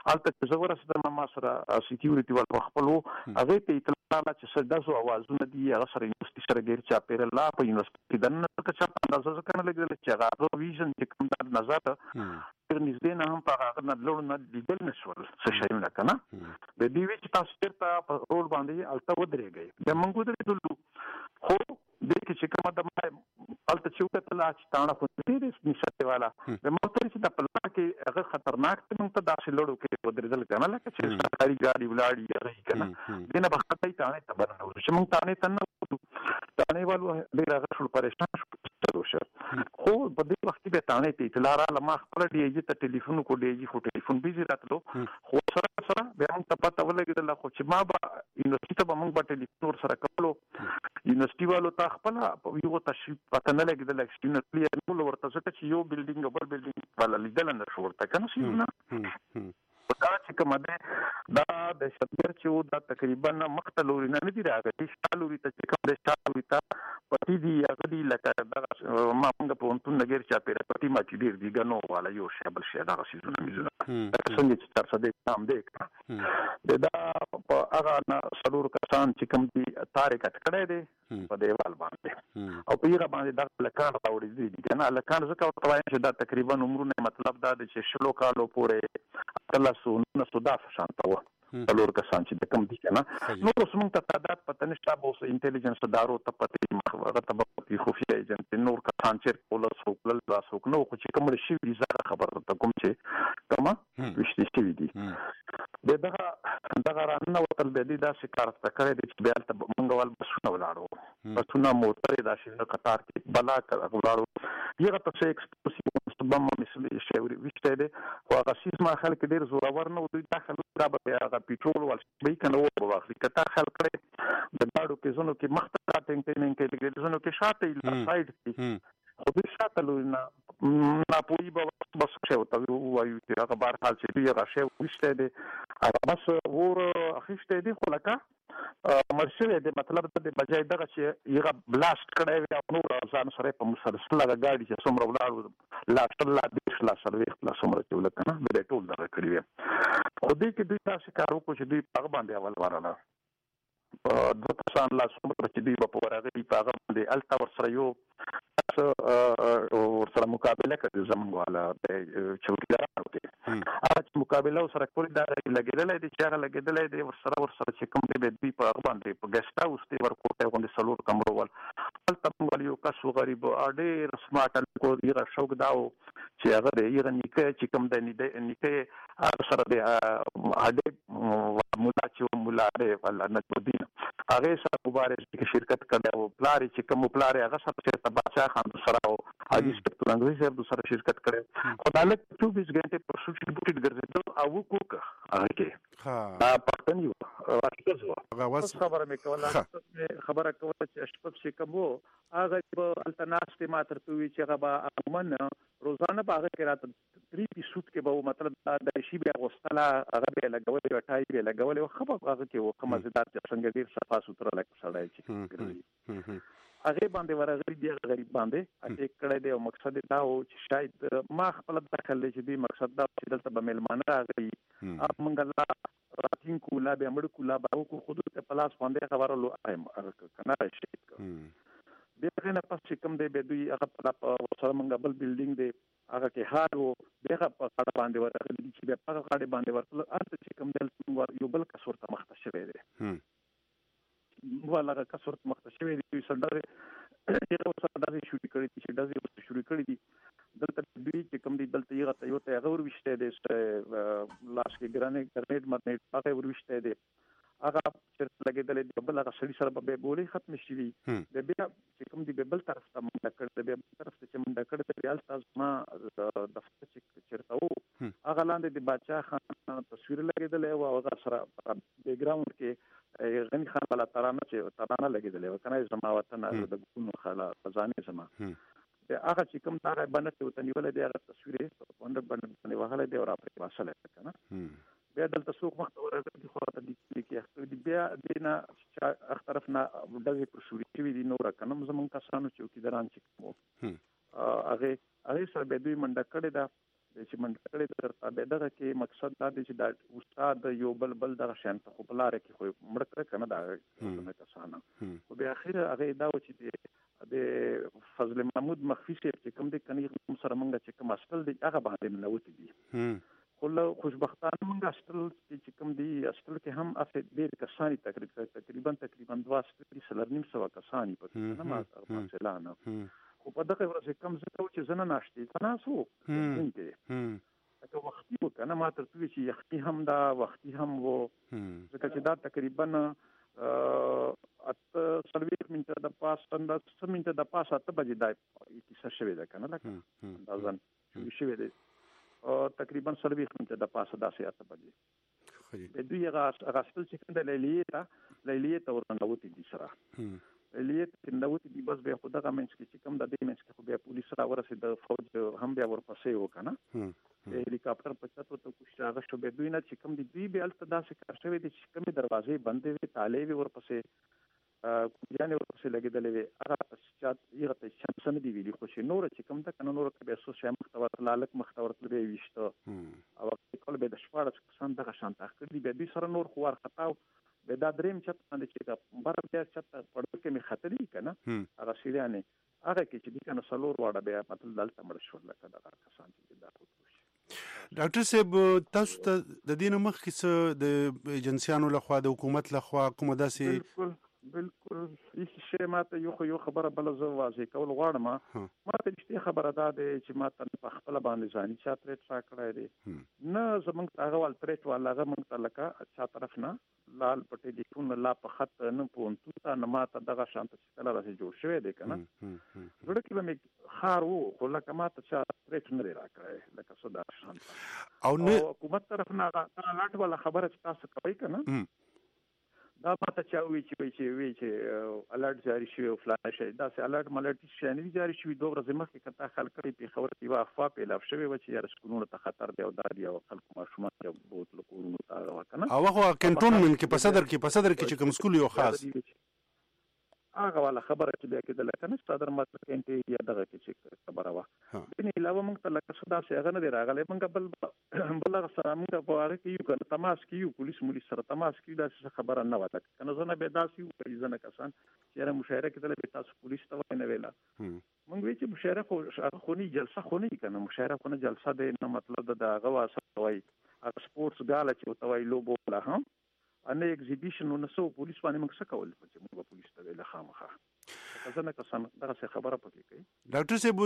البته زه ورسېدم ما سره سکیورټي ول خپلو هغه ته اطلاع چې سداسو اوازونه دي هغه سره یونیورسيټي سره ګیر چا پیر الله په یونیورسيټي دنه ته چا اندازه ځکه نه لګیدل چې هغه ویژن چې کوم د نظر ته نږدې نه هم په هغه نه لور نه لیدل نشول څه شي نه کنه د دې وچ تاسو چیرته په روډ باندې الته ودرېږي د منګو درې خو د کې چې کومه د ما الته چې وکړه چې تاڼه خو دې نشته والا د موټر چې د پلان کې هغه خطرناک ته موږ ته داسې لړو کې ودرېدل کنه لکه چې سرکاري ګاډي ولاړی هغه کنه دینه بخته تاڼه ته بنو چې موږ تاڼه ته نه تاڼه والو ډیر هغه شو پریشان شو شو خو په دې وخت کې به تاڼه ته اطلاع را لمه خپل ډي جي ته ټلیفون کو ډي جي خو ټلیفون بيزي راتلو خو سره سره به موږ ته پته ولګیدل خو چې ما به یونیورسيټي ته موږ به ټلیفون سره کولو یونیورسيټي والو ته خپل یو تشریف پته نه لګیدل چې یونیورسيټي نو ورته څه چې یو بلډینګ بل بلډینګ ولا لیدل نه شو ورته کنه شي نه دا چې کومه ده دا د شتګر چې و دا تقریبا مختلوري نه دي راغلي شالوري ته چې کوم د شالوري ته پټي دي هغه دي لکه دا ما موږ په انتون نګر چا پیره پټي ما چې ډیر دي ګنو والا یو شابل شه دا سيزونه میزونه څنګه چې تر څه دې نام دې دا په هغه نه سلور کسان چې کوم دي تاریخ کټکړې دي په دیوال باندې او په یغه باندې دا لکان راوړي دي کنه لکان زکه او توای چې دا تقریبا عمرونه مطلب دا چې شلو کالو پورې الله سو نو سودا شانتاوه څلور کسان چې د کوم دي کنه نو اوس موږ ته تعداد پته نشته به اوس انټيليجنس دارو ته پته مخوره ته په خفیه ایجنټ نور کسان چې پولیس وکړل دا څوک نو خو چې کوم شي ویزه خبره ته کوم چې کما وشتي شي دي دغه دغه رانه وتل به دي دا شکار ته کړی دي چې بیا ته منګوال بسونه ولاړو بسونه موټر دا شي نو قطار کې بلا ولاړو یغه ته ایکسپوزیو بم مثلی شاوري وشته دي او هغه سیس ما خلک ډیر زورور نه دوی داخل دا به هغه پټرول ول به کنه و واخلي کته خلک د داړو کې زونو کې مختلف ټینګ ټینګ کې زونو کې شاته ال سایډ کې خو دې شاته لوینا نه پوي به بس څه وته وایو چې هغه بار حال چې دی هغه شی وشته دي هغه بس ور اخیشته دي خو لکه مرشد دې مطلب د بجای دغه چې یغه بلاست کړی وي نو ځان سره په مسلسل لګا گاډي چې څومره ولاړ لا ټلا د لا سروي خپل څومره چې ولکنه د ټول دغه کړی وي خو دې کې دوی تاسو کارو کو چې دوی په باندې اول وراله د کسان لا څومره چې دوی په ورغلي په هغه باندې التا ور سره یو ور سره مقابله کوي زمونږ والا د چوکیدار دی هغه مقابله سره کول دا لګیدل دي چې هغه لګیدل دي ور سره ور سره چې کوم دی د دوی په هغه باندې په ګستا اوسته ورکوټه باندې سلور کمرو ول البته موږ یو کس غریب اډیر سمارټ کو یغه شوق داو چې هغه د یغه نیکه چې کوم د نیکه هغه سره د اډې مولا چې مولا د نجمدین هغه سره مبارز کې شرکت کړه او پلاری چې کوم پلاری هغه سره تباچا خان سره او حاجی سپتو انګریزي سره سره شرکت کړه خدالک چوبیس غنټه پر سوشل بوټ ګرځیدل او کوکه هغه کې ها پښتني و راځي خبره مې کوله خبره کوله چې اشپک شي کومو هغه په التناست ما ترته وی چې هغه عموما روزانه په هغه کې راته تری پی سوت کې به مطلب د شی بیا غوستله هغه به لګول او ټای به لګول او خبر هغه کې وکه مزیدار چې څنګه ډیر صفا سوتره لکه سړی چې هغه باندې ورغلی دی غریب باندې اټیک کړی دی او مقصد دا و چې شاید ما خپل داخل چې دی مقصد دا چې دلته به ملمانه راغلي موږ الله راتین کولا به امر کولا به کو خود ته پلاس باندې خبرلو ایم کنه شي دغه نه پس کوم دی به دوی هغه په سره موږ بل بلډینګ دی هغه کې هارو دغه په کډه باندې ورغلی چې په هغه کډه باندې ورته ارته چې کوم دل یو بل کسور ته مخته شوی دی ولا کسور ته مخته شوی دی سندره یو سندره شوټ کړی چې دغه شروع کړی دی دلته دوی چې کوم دی دلته یو ته هغه ورشته دی لاس کې ګرانې ګرنیټ مرنیټ هغه ورشته دی هغه چې لګیدل دی بل هغه سړي سره به ګولې ختم شي د بیا چې کوم دی بل طرف ته منډه کړ د بل طرف ته چې منډه کړ د ریال تاسو ما د دفتر چې چیرته وو هغه لاندې د بادشاہ خان تصویر لګیدل او هغه سره بیک گراوند کې غنی خان والا ترانه چې ترانه لګیدل و کنه زما وطن د ګونو خاله خزانه زما هغه چې کوم دا باندې وته نیول دی هغه تصویر په باندې وهله دی او را پرې واسله کنه بیا دلته څوک مخ ته ورغلی خو ته دي کې بیا دینا اخ طرف نه دغه پر شوري وی دي نور کنه زمون کسانو چوکیداران چې کوم هغه هغه سره به دوی منډه کړې ده چې منډه کړې درته به دغه کې مقصد دا دی چې دا استاد یو بل بل دغه شان ته خو بلاره کې خو مړ کړ کنه دا نه کسانه خو به اخر هغه دا و چې د فضل محمود مخفي چې کوم د کني سره مونږ چې کوم اصل دی هغه باندې نوتی دي خو له خوشبختانه مونږ اصل چې کوم دی اصل کې هم افه ډېر کسانی تقریبا تقریبا تقریبا دوه سپری سلرنیم سو کسانی په نه ما مثلا نه خو په دغه ورځ کم زه چې زنه ناشتي تناسو دې اته وختي وکنه ما تر څو چې یختي هم دا وختي هم وو ځکه چې دا تقریبا اته سرویس منټه د پاس تند سم منټه د پاس اته بجې دا کیسه شوی ده کنه لکه اندازن شوی دی او تقریبا سرویس منټه د پاس داسې اته بجې د دوی غاس غاسل چې کنده لیلیه تا لیلیه ته ورنوتی دي سره لیلیه ته نوتی دي بس به خدای غمنس کې چې کوم د دې منس کې خو بیا پولیس را ورسې د فوج هم بیا ورپسې وکنه د هلیکاپټر په چتو ته کوشش هغه شو به دوی نه چې کوم دي دوی به الته داسې کار شوی دي چې کومې دروازې بندې وي تالې وي ورپسې یعنی ورپسې لګېدلې وي هغه پسچات یغه ته شمسن دی ویلي خو شي نور چې کوم ته کنه نور کې به سو شم مختور لالک مختور تل ویشته او کله به د شپاړس کسان دغه شان تاخیر دی به دوی سره نور خوار خطاو به دا دریم چت باندې چې بار بیا چت پړو کې می خطرې کنه هغه سیلانه هغه کې چې د کنه سلور واړه بیا مطلب دلته مړ شو لکه دا کسان چې دا ډاکټر صاحب تاسو ته د دې نه مخکې څه د ایجنسیانو لخوا د حکومت لخوا کومه داسې بالکل بالکل هیڅ شی ماته یو خو یو خبره بل زه واضح کول غواړم ماته رښتیا خبره ده چې ماته په خپل باندې ځاني چا ترټ را کړی دی نه زمونږ هغه ول ترټ والا هغه مونږ ته لکه چا طرف نه لال پټې دي ټول لا په خط نه پونتو تا نه ماته دغه شانت چې کله راځي جوړ شوی دی کنه جوړ کله مې خار وو خو لکه ماته چا ترټ نه را کړی لکه صدا شانت او نه حکومت طرف نه هغه لاټ والا خبره چې تاسو کوي کنه دا پته چا وی چې وی چې وی چې الرټ جاری شوی او فلاش دا سه الرټ ملټ شنه جاری شوی دوه ورځې مخکې کته خلک په خبره دی وافا په لاف شوی و چې یار سکونو ته خطر دی او دا دی او خلک ماشومان یو بوت لکورونو ته راکنه او هغه کنټرولمنت کې په صدر کې په صدر کې چې کوم سکول یو خاص هغه والا خبره چې بیا کېدل کنه صدر ماته کینټي یا دغه کې چې خبره وا دني علاوه موږ ته لکه صدا سه هغه نه دی راغلی موږ بل بل سره موږ په اړه کې یو کنه تماس کې یو پولیس مولي سره تماس کې دا خبره نه وته کنه زنه به داسي یو ځنه کسان چې را مشاهره کېدل به تاسو پولیس ته نه ویلا موږ وی چې مشاهره خو خوني جلسه خوني کنه مشاهره خونه جلسه ده نه مطلب دا غوا سوي هغه سپورتس غاله چې توای لوبو لا هم ان ایگزیبیشن نو سو پولیس باندې موږ څه کول چې موږ پولیس ته ویل خامخا ځنه کسان دا څه خبره پکې کوي ډاکټر صاحب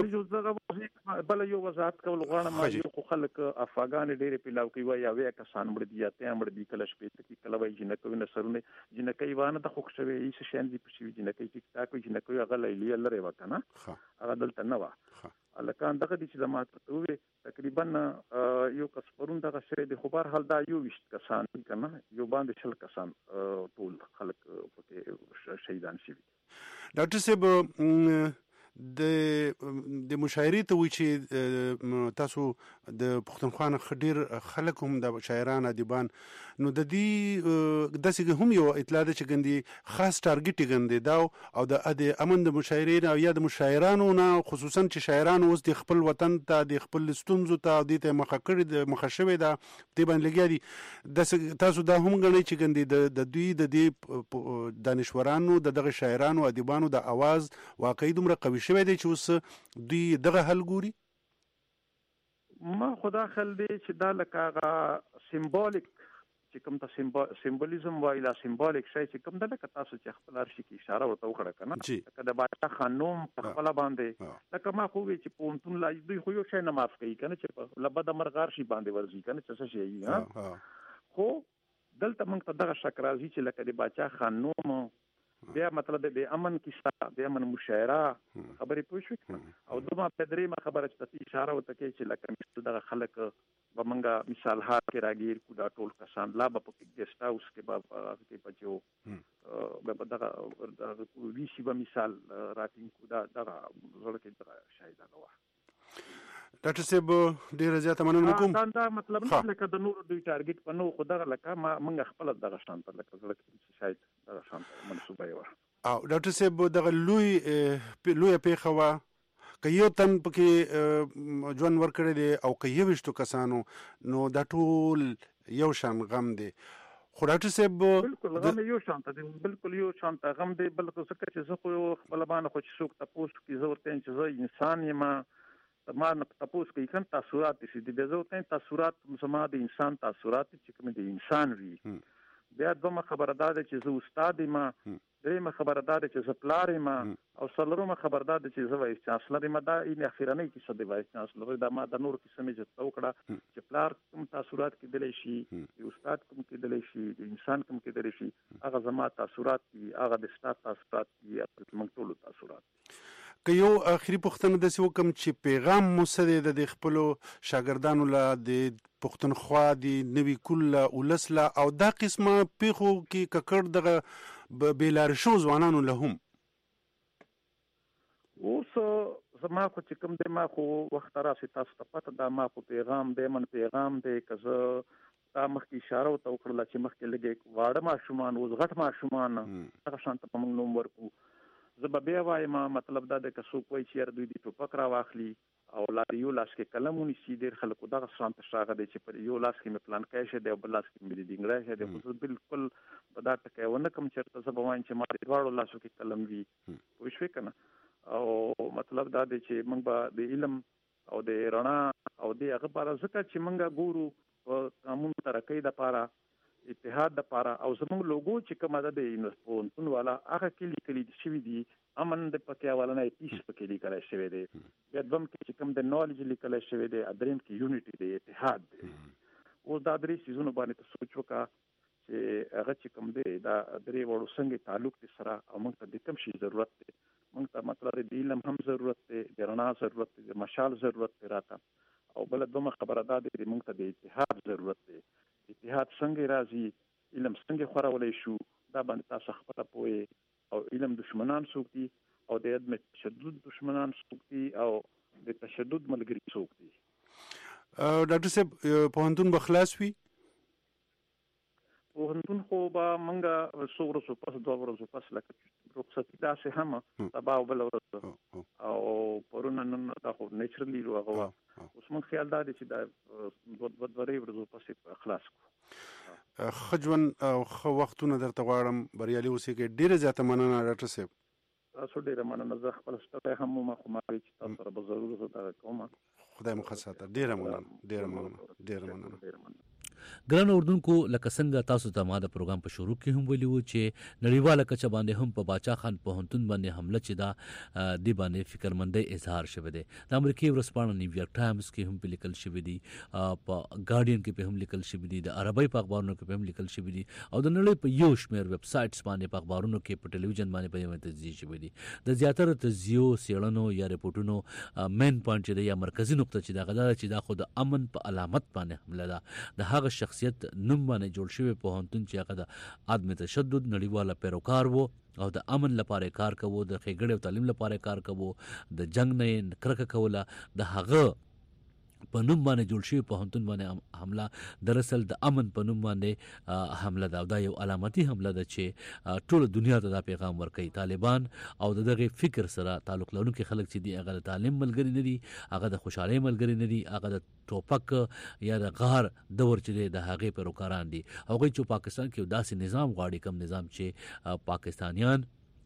اوس بل یو وضاحت کول غواړم یو خو خلک افغان ډېر پیلاو کوي یا وې کسان مړ دي یا ته مړ دي کله شپې ته کله وای جن کوي نسرونه جن کوي وانه د خوښ شوی هیڅ شین دي پښې جن کوي ټیک ټاک جن کوي هغه لیلی لري وکنه هغه دلته نه وا الکان دغه د چې زمات وي تقریبا یو کس پرون دغه شری د خبر حال دا یو وشت کسان کنه یو باندې شل کسان ټول خلک پکې شهیدان شي ډاکټر صاحب د د مشاعرې ته وی چې تاسو د پښتونخوا خډیر خلک هم د شاعران ادیبان نو د دې داسې هم یو اطلاع ده چې ګندي خاص ټارګټ ګندي دا او د امن د مشاعرې او یا د مشاعرانو نه خصوصا چې شاعران اوس د خپل وطن ته د خپل ستونزو ته د ته مخکړه د مخشوي ده د باندې لګیاري د تاسو دا هم غنئ چې ګندي د دوی د دې دانشورانو دغه شاعرانو ادیبانو د आवाज واقعي دومره قوي شوی دی چې اوس دوی دغه حل ګوري ما خدا خل دی چې دا لکه سیمبولیک چې کوم ته سیمبولیزم وایلا سیمبولیک شی چې کوم د لکه تاسو چې خپل ارشي کې اشاره ورته وکړه کنه لکه د باچا خانوم په خپل باندې لکه ما خو وی چې پونتون لا دوی خو یو شی نه معاف کوي کنه چې په لبد مرغار شي باندې ورزي کنه چې څه شي ها خو دلته موږ ته دغه شک راځي چې لکه د باچا خانوم بیا مطلب د امن کیسه د امن مشاعره خبرې پوه شو او دوه پدری ما خبره چې اشاره وته کې چې لکه دغه خلک بمنګا مثال ها کې راګیر کو دا ټول کسان لا په ګیسټ هاوس کې باب کې پچو به دغه پولیسي به مثال راتین کو دا دغه زړه کې دغه شاید هغه ډاکټر صاحب ډیره زیاته مننه کوم دا دا مطلب نه لکه د نور دوی ټارګټ په نو خدای لکه ما موږ خپل دغه شان په لکه زړه کې شاید دغه شان منسوبه و او ډاکټر صاحب دغه لوی لوی پیښه که یو تن پکې ژوند ورکړی دی او که یو ویشتو کسانو نو دا ټول یو شان غم دی. خو ډاکټر صاحب بالکل غم یو شان ته بالکل یو شان ته غم دی. بل څه چې زه خو خپل باندې خو چې څوک تاسو کې زه ورته چې زه انسان یم ما نه تاسو کې کوم تاثیرات دي د زه ورته تاثیرات زما د انسان تاثیرات چې کوم د انسان وي. بیا دومره خبردار چې زه استاد یم، دریمه خبردار چې زه پلار یم، او څلورمه خبردار چې زه وایس چانسلر یم. دا یې اخیرنۍ کیسه دی وایس چانسلر دا ما د نور کیسه مې چې وکړه چې پلار کوم تاثیرات کېدلی شي، استاد کوم کېدلی شي، د انسان کوم کېدلی شي، هغه زما تاثیرات دي، هغه د استاد تاثیرات دي، موږ ټول تاثیرات. که یو اخري پوښتنه داسې وکم چې پیغام مو څه دی د خپلو شاګردانو له د پښتونخوا د نوي کول له ولس له او دا قسمه پیښو کې ککړ دغه بېلارې شو ځوانانو له هم اوس زما خو چې کوم دی ما خو وخت راسي تاسو ته پته دا ما خو پیغام دی من پیغام دی که زه دا مخکې اشاره ورته وکړله چې مخکې لږې واړه ماشومان اوس غټ ماشومان هغه شان ته به موږ نوم ورکړو. زه به بیا وایم مطلب دا دی که څوک وایي چې یاره دوی د ټوپک راواخلي او لا یو لاس کې قلم ونیسي، ډېر خلکو دغه شان ته شاغه دی چې پر یو لاس کې مې پلانکی شی دی او بل لاس کې مې د ډینګړی شی دی. خو زه بالکل په دا ټکی ونه کړم چېرته زه به وایم چې ما د دواړو لاسو کې قلم وي. پوه شوې که نه؟ او مطلب دا دی چې موږ به د علم او د رڼا او د هغه لپاره ځکه چې موږ ګورو په قانون ترقۍ دپاره اتحاد دپاره او زموږ لوګو چې کومه ده د پوهنتون والا هغه کې لیکلي شوي دي امن د پکې اولنی پیس پکې لیکلی شوی دی، بیا دوم کې چې کوم د نالج لیکلی شوی دی، دریم کې یونټي دی اتحاد دی. اوس دا درې څیزونو باندې ته سوچ وکړه چې هغه چې کوم دی دا درې وړو څنګه تعلق دي سره او موږ ته د کوم شي ضرورت دی. موږ ته مطلب د علم هم ضرورت دی، د رڼا ضرورت دی، د مشال ضرورت دی راته، او بله دومره خبره دا دی موږ ته د اتحاد ضرورت دی. اتحاد څنګه راځي، علم څنګه خورولی شو، دا باندې تاسو خپله پوهې او علم دشمنان څوک دي او د عدم تشدد دشمنان څوک دي او د تشدد ملګري څوک دي. ډاکټر صاحب پوهنتون به خلاص وي؟ پوهنتون خو به موږ څو ورځو پس دوه ورځو پس لکه رخصتي داسې هم سبا او بله ورځ او پرونه نن دا خو نیچرلي هغه وه. اوس موږ خیال دا دی چې دا دوه دوه درې ورځو پسې خلاص کړو. ښه ژوند او ښه وختونه درته غواړم، بریالي اوسئ. ډېره زیاته مننه ډاکټر صاحب. تاسو ډېره مننه. زه خپل ستړی هم وم خو ما وایي چې تاسو سره به ضرور زه دغه کوم. خدای مو ښه ساته. ډېره مننه ډېره مننه ډېره مننه. ګران اردوونکو، لکه څنګه تاسو ته ما د پروګرام په شروع کې هم ویلي وو چې نړیواله کچه باندې هم په باچا خان پوهنتون باندې حمله چې دا د باندې فکرمندۍ اظهار شوی دی. د امریکایي ورځپاڼه نیویارک ټایمز کې هم په لیکل شوي دي، په ګارډین کې په هم لیکل شوي دي، د عربۍ په اخبارونو کې په هم لیکل شوي دي، او د نړۍ په یو شمېر ویب سایټس باندې په اخبارونو کې په ټلویزیون باندې په یوه تجزیه شوي دي. د زیاتره تجزیو څېړنو یا رپورټونو مین پوینټ چې دی یا مرکزي نقطه چې دا غدا چې دا خو د امن په علامت باندې حمله ده. د هغه شخصیت نوم باندې جوړ شوی پوهنتون چې هغه د عدم تشدد نړیواله پیروکار وو او د امن لپاره کار کوو، د ښېګړې او تعلیم لپاره کار کوو، د جنگ نه کرکه کوله، د هغه په نوم باندې جوړ شوی پوهنتون باندې حمله دراصل د امن په نوم باندې حمله ده، او دا یو علامتي حمله ده چې ټول دنیا ته دا پیغام ورکوي. طالبان او د دغه فکر سره تعلق لرونکي خلک چې دي هغه د تعلیم ملګري نه دي، هغه د خوشحالۍ ملګري نه دي، هغه د ټوپک یا د غار دور چې دی د هغې پیروکاران دي. هغوی چې پاکستان کې داسې نظام غواړي، کوم نظام چې پاکستانیان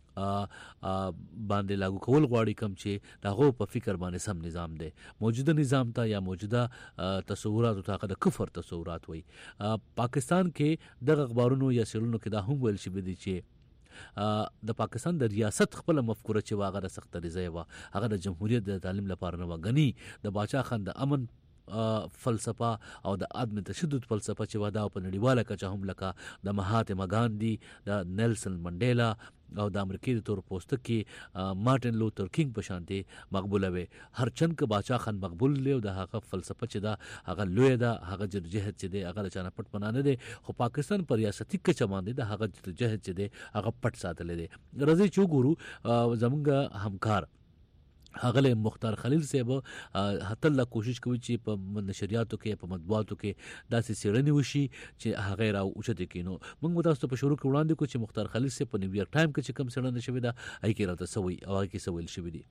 باندې لاګو کول غواړي، کوم چې د هغو په فکر باندې سم نظام دی. موجوده نظام ته یا موجوده تصوراتو ته هغه د کفر تصورات وایي. پاکستان کې دغه اخبارونو یا سیلونو کې دا هم ویل شوي دي چې د پاکستان د ریاست خپله مفکوره چې وه هغه د سختریزۍ وه، هغه د جمهوریت د تعلیم لپاره نه وه. ګنې د باچا خان د امن فلسفه او د عدم تشدد فلسفه چې وه دا په نړیواله کچه هم لکه د مهاتما ګاندي، د نیلسن منډیلا او د امریکې د تور پوستکي مارټن لوتر کینګ په شانتې مقبوله وي. هرچند که باچا خان مقبول دی او د هغه فلسفه چې ده هغه لویه ده، هغه جدوجهد چې دی هغه د چا نه پټ پناه نه دی، خو پاکستان په ریاستي کچه باندې د هغه جدوجهد چې دی هغه پټ ساتلی دی. راځئ چې وګورو زموږ همکار ښاغلی مختار خلیل صاحب هتله کوشش کوي چې په نشریاتو کې په مطبوعاتو کې داسې څېړنې وشي چې هغه یې را اوچتې کړي. نو موږ به تاسو ته په شروع کې وړاندې کړو چې مختار خلیل صاحب په نیویارک ټایم کې چې کوم څېړنه شوې ده هغې کې راته څه وایي او هغې کې څه ویل شوي دي.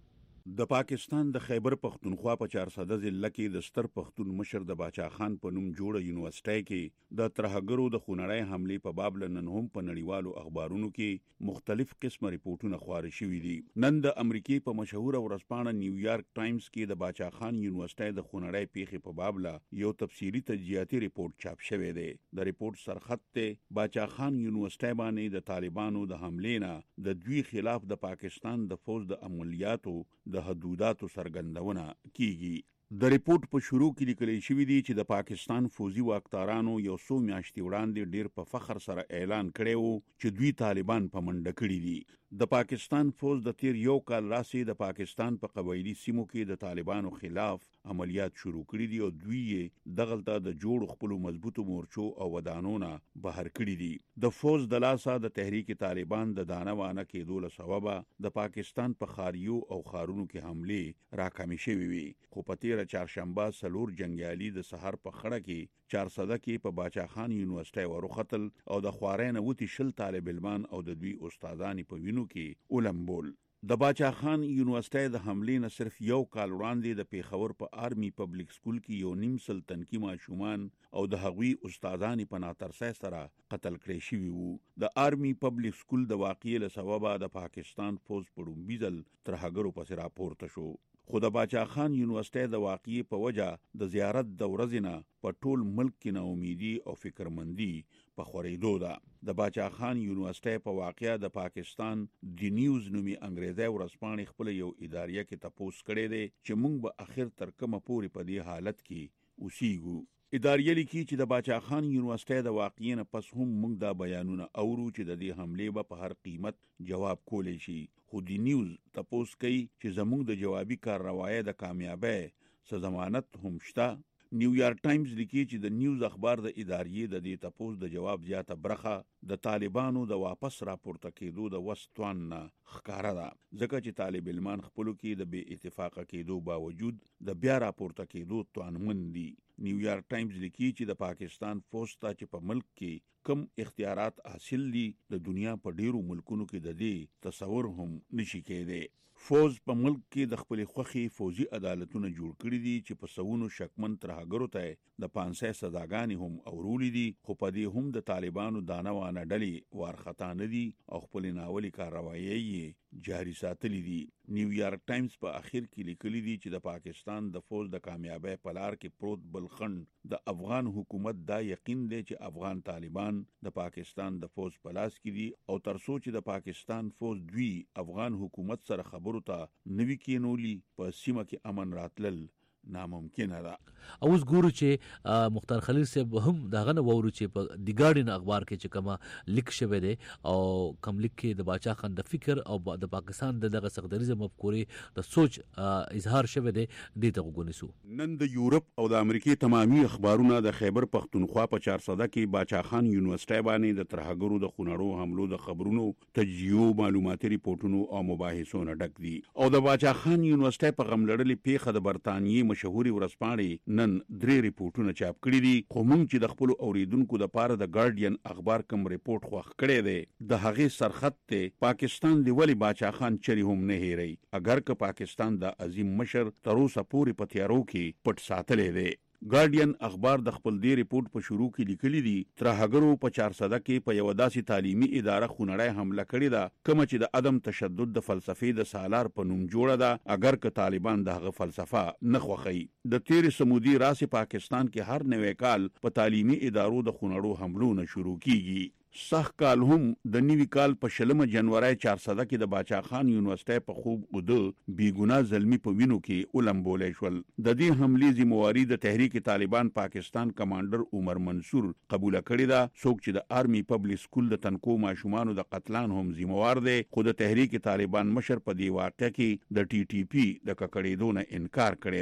د پاکستان د خیبر پختونخوا په چارسده ضلع کې د ستر پختون مشر د باچا خان په نوم جوړه یونیورسيټي کې د ترهګرو د خونړۍ حمله په باب نن هم په نړیوالو اخبارونو کې مختلف قسمه ریپورتونه خپاره شوي دي. نن د امریکای په مشهور ورځپاڼه نیویارک ټایمز کې د باچا خان یونیورسيټي د خونړۍ پیښې په باب لا یو تفصیلی تجزیاتي ریپورت چاپ شوی دی. د ریپورت سرخط ته باچا خان یونیورسيټي باندې د طالبانو د حملې نه د دوی خلاف د پاکستان د فوج د عملیاتو د حدوداتو سرګندونه کیږي. د ریپورت په شروع کې لیکل شوی دی چې د پاکستان فوجي واکدارانو یو څو میاشتې وړاندې ډیر په فخر سره اعلان کړی وو چې دوی طالبان په منډه کړي دي. د پاکستان فوج د تیر یو کال راځي د پاکستان په قبایلی سیمو کې د طالبانو خلاف عملیات شروع کړي دي او دوی یې دغلطه د جوړ خپل مضبوطو مورچو او ودانونه بهر کړي دي. د فوج د لاسه د تحریک طالبان د دانوانه کېدو له سببه د پاکستان په خاریو او خارونو کې حمله راکمې شوې وي. خو په تیر چهارشنبه سلور جنگیالي د سحر په خړه کې چارسده کې په باچا خان یونیورسيټي ورختل او د خوارین وتی شل طالب علمان او د دوی استادان په وینو کې اولمبول. د باچا خان یونیورسيټي د حملې نه صرف یو کال وړاندې د پیښور په آرمي پبلک سکول کې یو نیم سل تنکي ماشومان او د هغوی استادان په ناترسۍ سره قتل کړي شوي وو. د آرمي پبلک سکول د واقعې له سببه د پاکستان فوج په لومړي ځل ترهګرو پسې راپورته شو. خو د باچا خان یونیورسيټي د واقعې په وجه د زیارت د ورځې نه په ټول ملک کې ناامیدي او فکرمندي په خورېدو ده. د باچا خان یونیورسيټي په واقعه د پاکستان د نیوز نومي انګریزي ورځپاڼې خپل یو اداریه کې تپوس کړی دی چې موږ به اخر تر کومه پورې په دې حالت کې اوسېږو. اداریه لیکي چې د باچا خان یونیورسيټي د واقعې نه پس هم موږ دا بیانونه اورو چې د دې حملې به په هر قیمت جواب کولی شي. خو د نیوز تپوس کوي چې زموږ د جوابي کارروایي د کامیابی څه ضمانت هم شته. نیویارک ټایمز لیکي چې د نیوز اخبار د اداریې د دې تپوس د جواب زیاته برخه د طالبانو د واپس راپورته کېدو د وستوان نه ښکاره ده، ځکه چې طالب علمان خپلو کې د بې اتفاقه کېدو باوجود د بیا راپورته کېدو توانمن دي. نیویارک ټایمز لیکي چې د پاکستان فوج ته چې په ملک کې کم اختیارات حاصل دي د دنیا په ډیرو ملکونو کې د دې تصور هم نشي کېدی. فوج په ملک کې د خپل خوخي فوجي عدالتونه جوړ کړي دي چې په سونو شکمن ترهګرو ته د پانسه سزاګانې هم اورولې دي. خو په دې هم د طالبانو دانوانه ډلې وارخطا نه دي او خپل ناولي کاروایي جاری ساتلی دي. نیویارک ټایمز په اخر کې لیکلي دي چې د پاکستان د فوج د کامیابی په لار کې پروت بل خنډ د افغان حکومت دا یقین دی چې افغان طالبان د پاکستان د فوج په لاس کې دي او تر څو چې د پاکستان فوج دوی افغان حکومت سره خبرو ته نوي کېنولي په سیمه کې امن راتلل ناممکنه ده. اوس ګورو چې مختار خلیل صاحب هم دغه نه وورو چې په دی ګارډین اخبار کې چې کومه لیک شوی دی او کوم لیک کې د باچا خان د فکر او د پاکستان د دغه سختدریزم مفکورې د سوچ اظهار شوی دی دې ته وګونیسو. نن د یورپ او د امریکای تمامي اخبارونه د خیبر پختونخوا په چارسده کې باچا خان یونیورسيټي باندې د ترهګرو د خونړو حملو د خبرونو تجزیو معلوماتي ریپورتونو او مباحثو نه ډک دي او د باچا خان یونیورسيټي په غم لړلې پیښه د برتانیې مشهوري ورځپاڼې نن درې ریپورتونه چاپ کړي دي. خو موږ چې د خپل اوریدونکو د پاره د ګارډین اخبار کوم ریپورت خوښ کړی دی د هغې سرخط ته پاکستان دی ولی باچا خان چری هم نه هېری اگر که پاکستان د عظیم مشر تر اوسه پورې په تیارو کې پټ ساتلی دی. ګارډین اخبار د خپل دې ریپورت په شروع کې لیکلي دي ترهګرو په چارسده کې په یو داسې تعلیمي اداره خونړی حمله کړې ده کومه چې د عدم تشدد د فلسفې د سالار په نوم جوړه ده اگر که طالبان د هغه فلسفه نه خوښوي. د تیر سمودي راسي پاکستان کې هر نوی کال په تعلیمي ادارو د خونړو حملو نه شروع کیږي. سخ کال هم د نیوی کال په شلمه جنوري چارسده کې د باچا خان یونیورسيټي په خوب اوده بیګناه ظلمي په وینو کې اولمبولې شول. د دې حملې ذمہواری د تحریک طالبان پاکستان کمانډر عمر منصور قبول کړی دا څوک چې د آرمي پبلک سکول د تنکو ماشومانو د قتلان هم ذمہوار دی. خو د تحریک طالبان مشر په دی واقعه کې د ټي ټي پی د ککړېدو نه انکار کړی دی.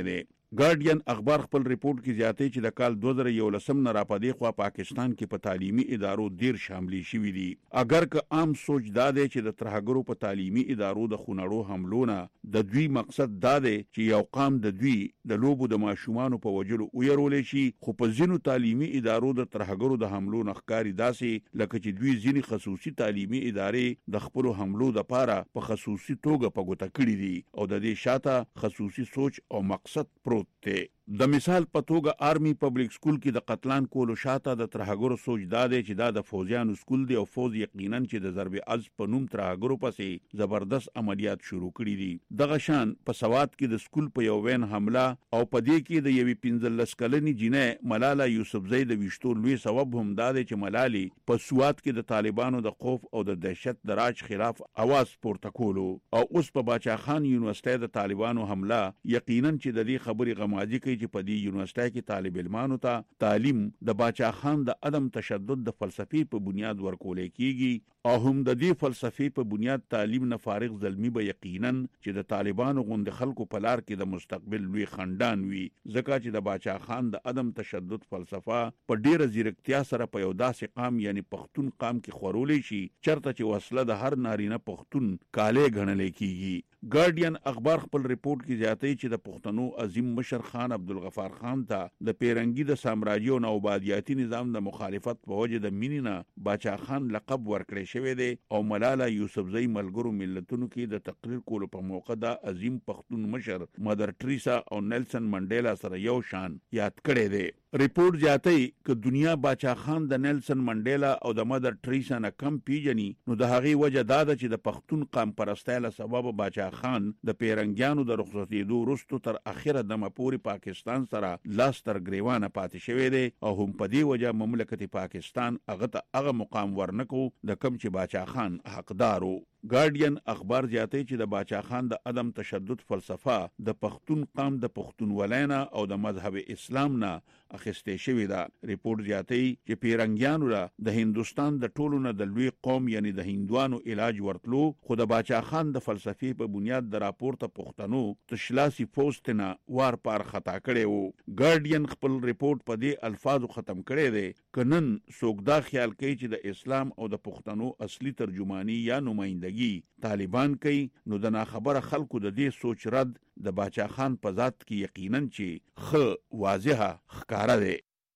ګارډین اخبار خپل ریپورت کې زیاتې چې د کال دوه زره یولسم نه راپدې خوا پاکستان کې په تعلیمي ادارو ډیر شاملي شوي دي. اگر که عام سوچ دا دی چې د ترهګرو په تعلیمي ادارو د خونړو حملو نه د دوی مقصد دا دی چې یو قام د دوی د لوبو د ماشومانو په وجلو ويرولې شي، خو په ځینو تعلیمي ادارو د ترهګرو د حملو نه ښکاري داسې لکه چې دوی ځینې خصوصي تعلیمي ادارې د خپل حملو د پاره په خصوصي توګه په ګوته کړي دي او د دې شاته خصوصي سوچ او مقصد پروت دی. د مثال په توګه آرمي پبلک سکول کې د قتلان کولو شاته د ترهګرو سوچ دا دی چې دا د فوجیانو سکول دی او فوج یقینا چې د ضرب عز په نوم ترهګرو پسې زبردست عملیات شروع کړي دي. دغه شان په سوات کې د سکول په یو وین حمله او په دې کې د یوې پنځلس کلنې جینۍ ملاله یوسفزۍ د ویشتو لوی سبب هم دا دی چې ملالي په سوات کې د طالبانو د خوف او د دهشت د راج خلاف आवाज پورته کولو او اوس په باچا خان یونیورسيټي د طالبانو حمله یقینا چې د دې خبرې غمازي کوي چې په دې یونیورسيټي کې طالب علمانو ته تعلیم د باچا خان د عدم تشدد د فلسفي په بنیاد ورکول کیږي او هم د دې فلسفي په بنیاد تعلیم نه فارغ زلمی به یقینا چې د طالبانو غوند خلکو په لار کې د مستقبل لوی خندان وي، ځکه چې د باچا خان د عدم تشدد فلسفه په ډیره زیرکتیا سره په یو داسې قام یعنی پښتون قام کې خورولې شي چرته چې وسله د هر نارینه پښتون کاله غنل کیږي. ګارډین اخبار خپل ریپورت کې زیاتې چې د پښتنو عظیم مشر خان عبدالغفار خان ته د پیرنګي د سامراجي او نوبادیاتي نظام د مخالفت په وجه د مینینا باچا خان لقب ورکړی شوی دی او ملاله یوسفزۍ ملګرو ملتونو کې د تقریر کولو په موقع د عظیم پښتون مشر مدر ټریسا او نیلسن منډیلا سره یو شان یاد کړی دی. ریپورت زیاتې ک دنیا باچا خان د نیلسن منډیلا او د مدر ټریسا نه کم پیژني نو د هغه وجه دا ده چې د پښتون قام پرستایله سبب باچا خان د پیرنګیانو د رخصتېدو وروسته تر اخره دمه پورې پاکستان سره لاس تر ګریوانه پاتې شوی دی او هم په دې وجه مملکت پاکستان هغه ته هغه مقام ورنکو د کم چې باچا خان حقدارو. ګارډین اخبار زیاتې چې د باچا خان د عدم تشدد فلسفه د پښتون قام د پښتون ولینا او د مذهب اسلام نه اخیستې شوې ده. ریپورت زیاتې چې پیرنګیانو را د هندستان د ټولو نه د لوی قوم یعنی د هندوانو علاج ورتلو خو د باچا خان د فلسفي په بنیاد د راپورته پښتنو تشلاسي پوسټنا وار پار خطا کړي وو. ګارډین خپل ریپورت په دې الفاظو ختم کړي دی کنن څوک دا خیال کوي چې د اسلام او د پښتنو اصلي ترجمانی یا نمائنده طالبان کوي نو د ناخبره خلکو د دې سوچ رد د باچا خان په ذات کې یقینا چې خ واضحه ښکارا دی.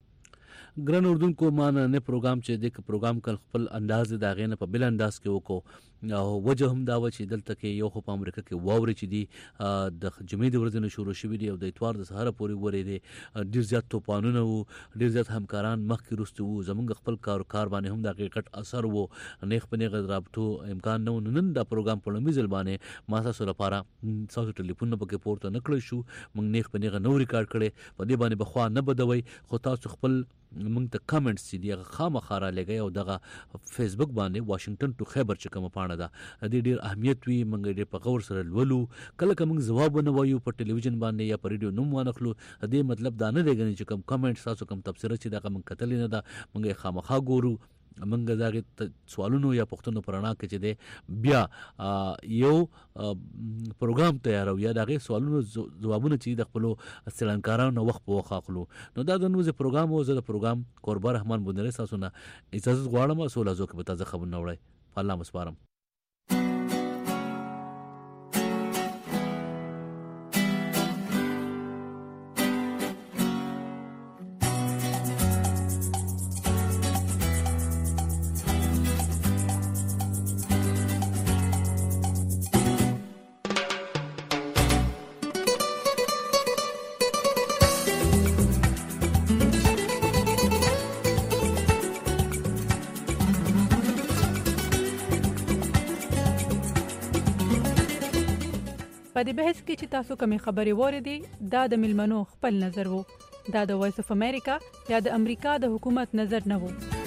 ګران اردوونکو مان نه پروګرام چې د پروګرام کل خپل انداز دا غینه په بل انداز کې وکړو او وجه هم دا و چې دلته کې یو خو په امریکا کې واوري چې دی د جمعې د ورځې نه شروع شوې دی او د اتوار د سهار پورې ورې دی ډیر زیات توپانونه وو ډیر زیات همکاران مخکې وروسته وو زمونږ خپل کار کار باندې هم د حقیقت اثر وو نیغ په نیغه رابطو امکان نه و. نن دا پروګرام په لومړي ځل باندې ما تاسو لپاره تاسو ټلیفون پکې پورته نه کړی شو موږ نیغ په نیغه نو ریکارډ کړی په دې باندې بخوا نه بدوي خو تاسو خپل موږ ته کمنټس دي هغه خامخا را لګي او دغه فیسبوک باندې واشنگټن ټو خیبر چې کومه پاڼه ده د ډیر اهمیت وي موږ ډیر په غور سره لولو کله کوم ځواب نه وایو په ټلویزیون باندې یا په ریډیو نوم وانخلو دې مطلب دا نه دی چې کوم کمنټس تاسو کوم تبصره چې دغه موږ کتل نه ده موږ خامخا ګورو منګه داغه سوالونو یا پښتنو پرانا کې چې دی بیا یو پروګرام تیارو یا داغه سوالونو جوابونه چې د خپل استلانکارانو وخت په وخت اخلو نو دا د نوې پروګرام او زه د پروګرام قربان رحمان بندره تاسو نه اجازه غواړم اصول ازو کې به تاسو خبر نه وړي الله مسپارم. په دې بحث کې چې تاسو کومې خبرې واورېدې دا د ملمنو خپل نظر وو دا د وایس اف امریکا یا د امریکا د حکومت نظر نه وو.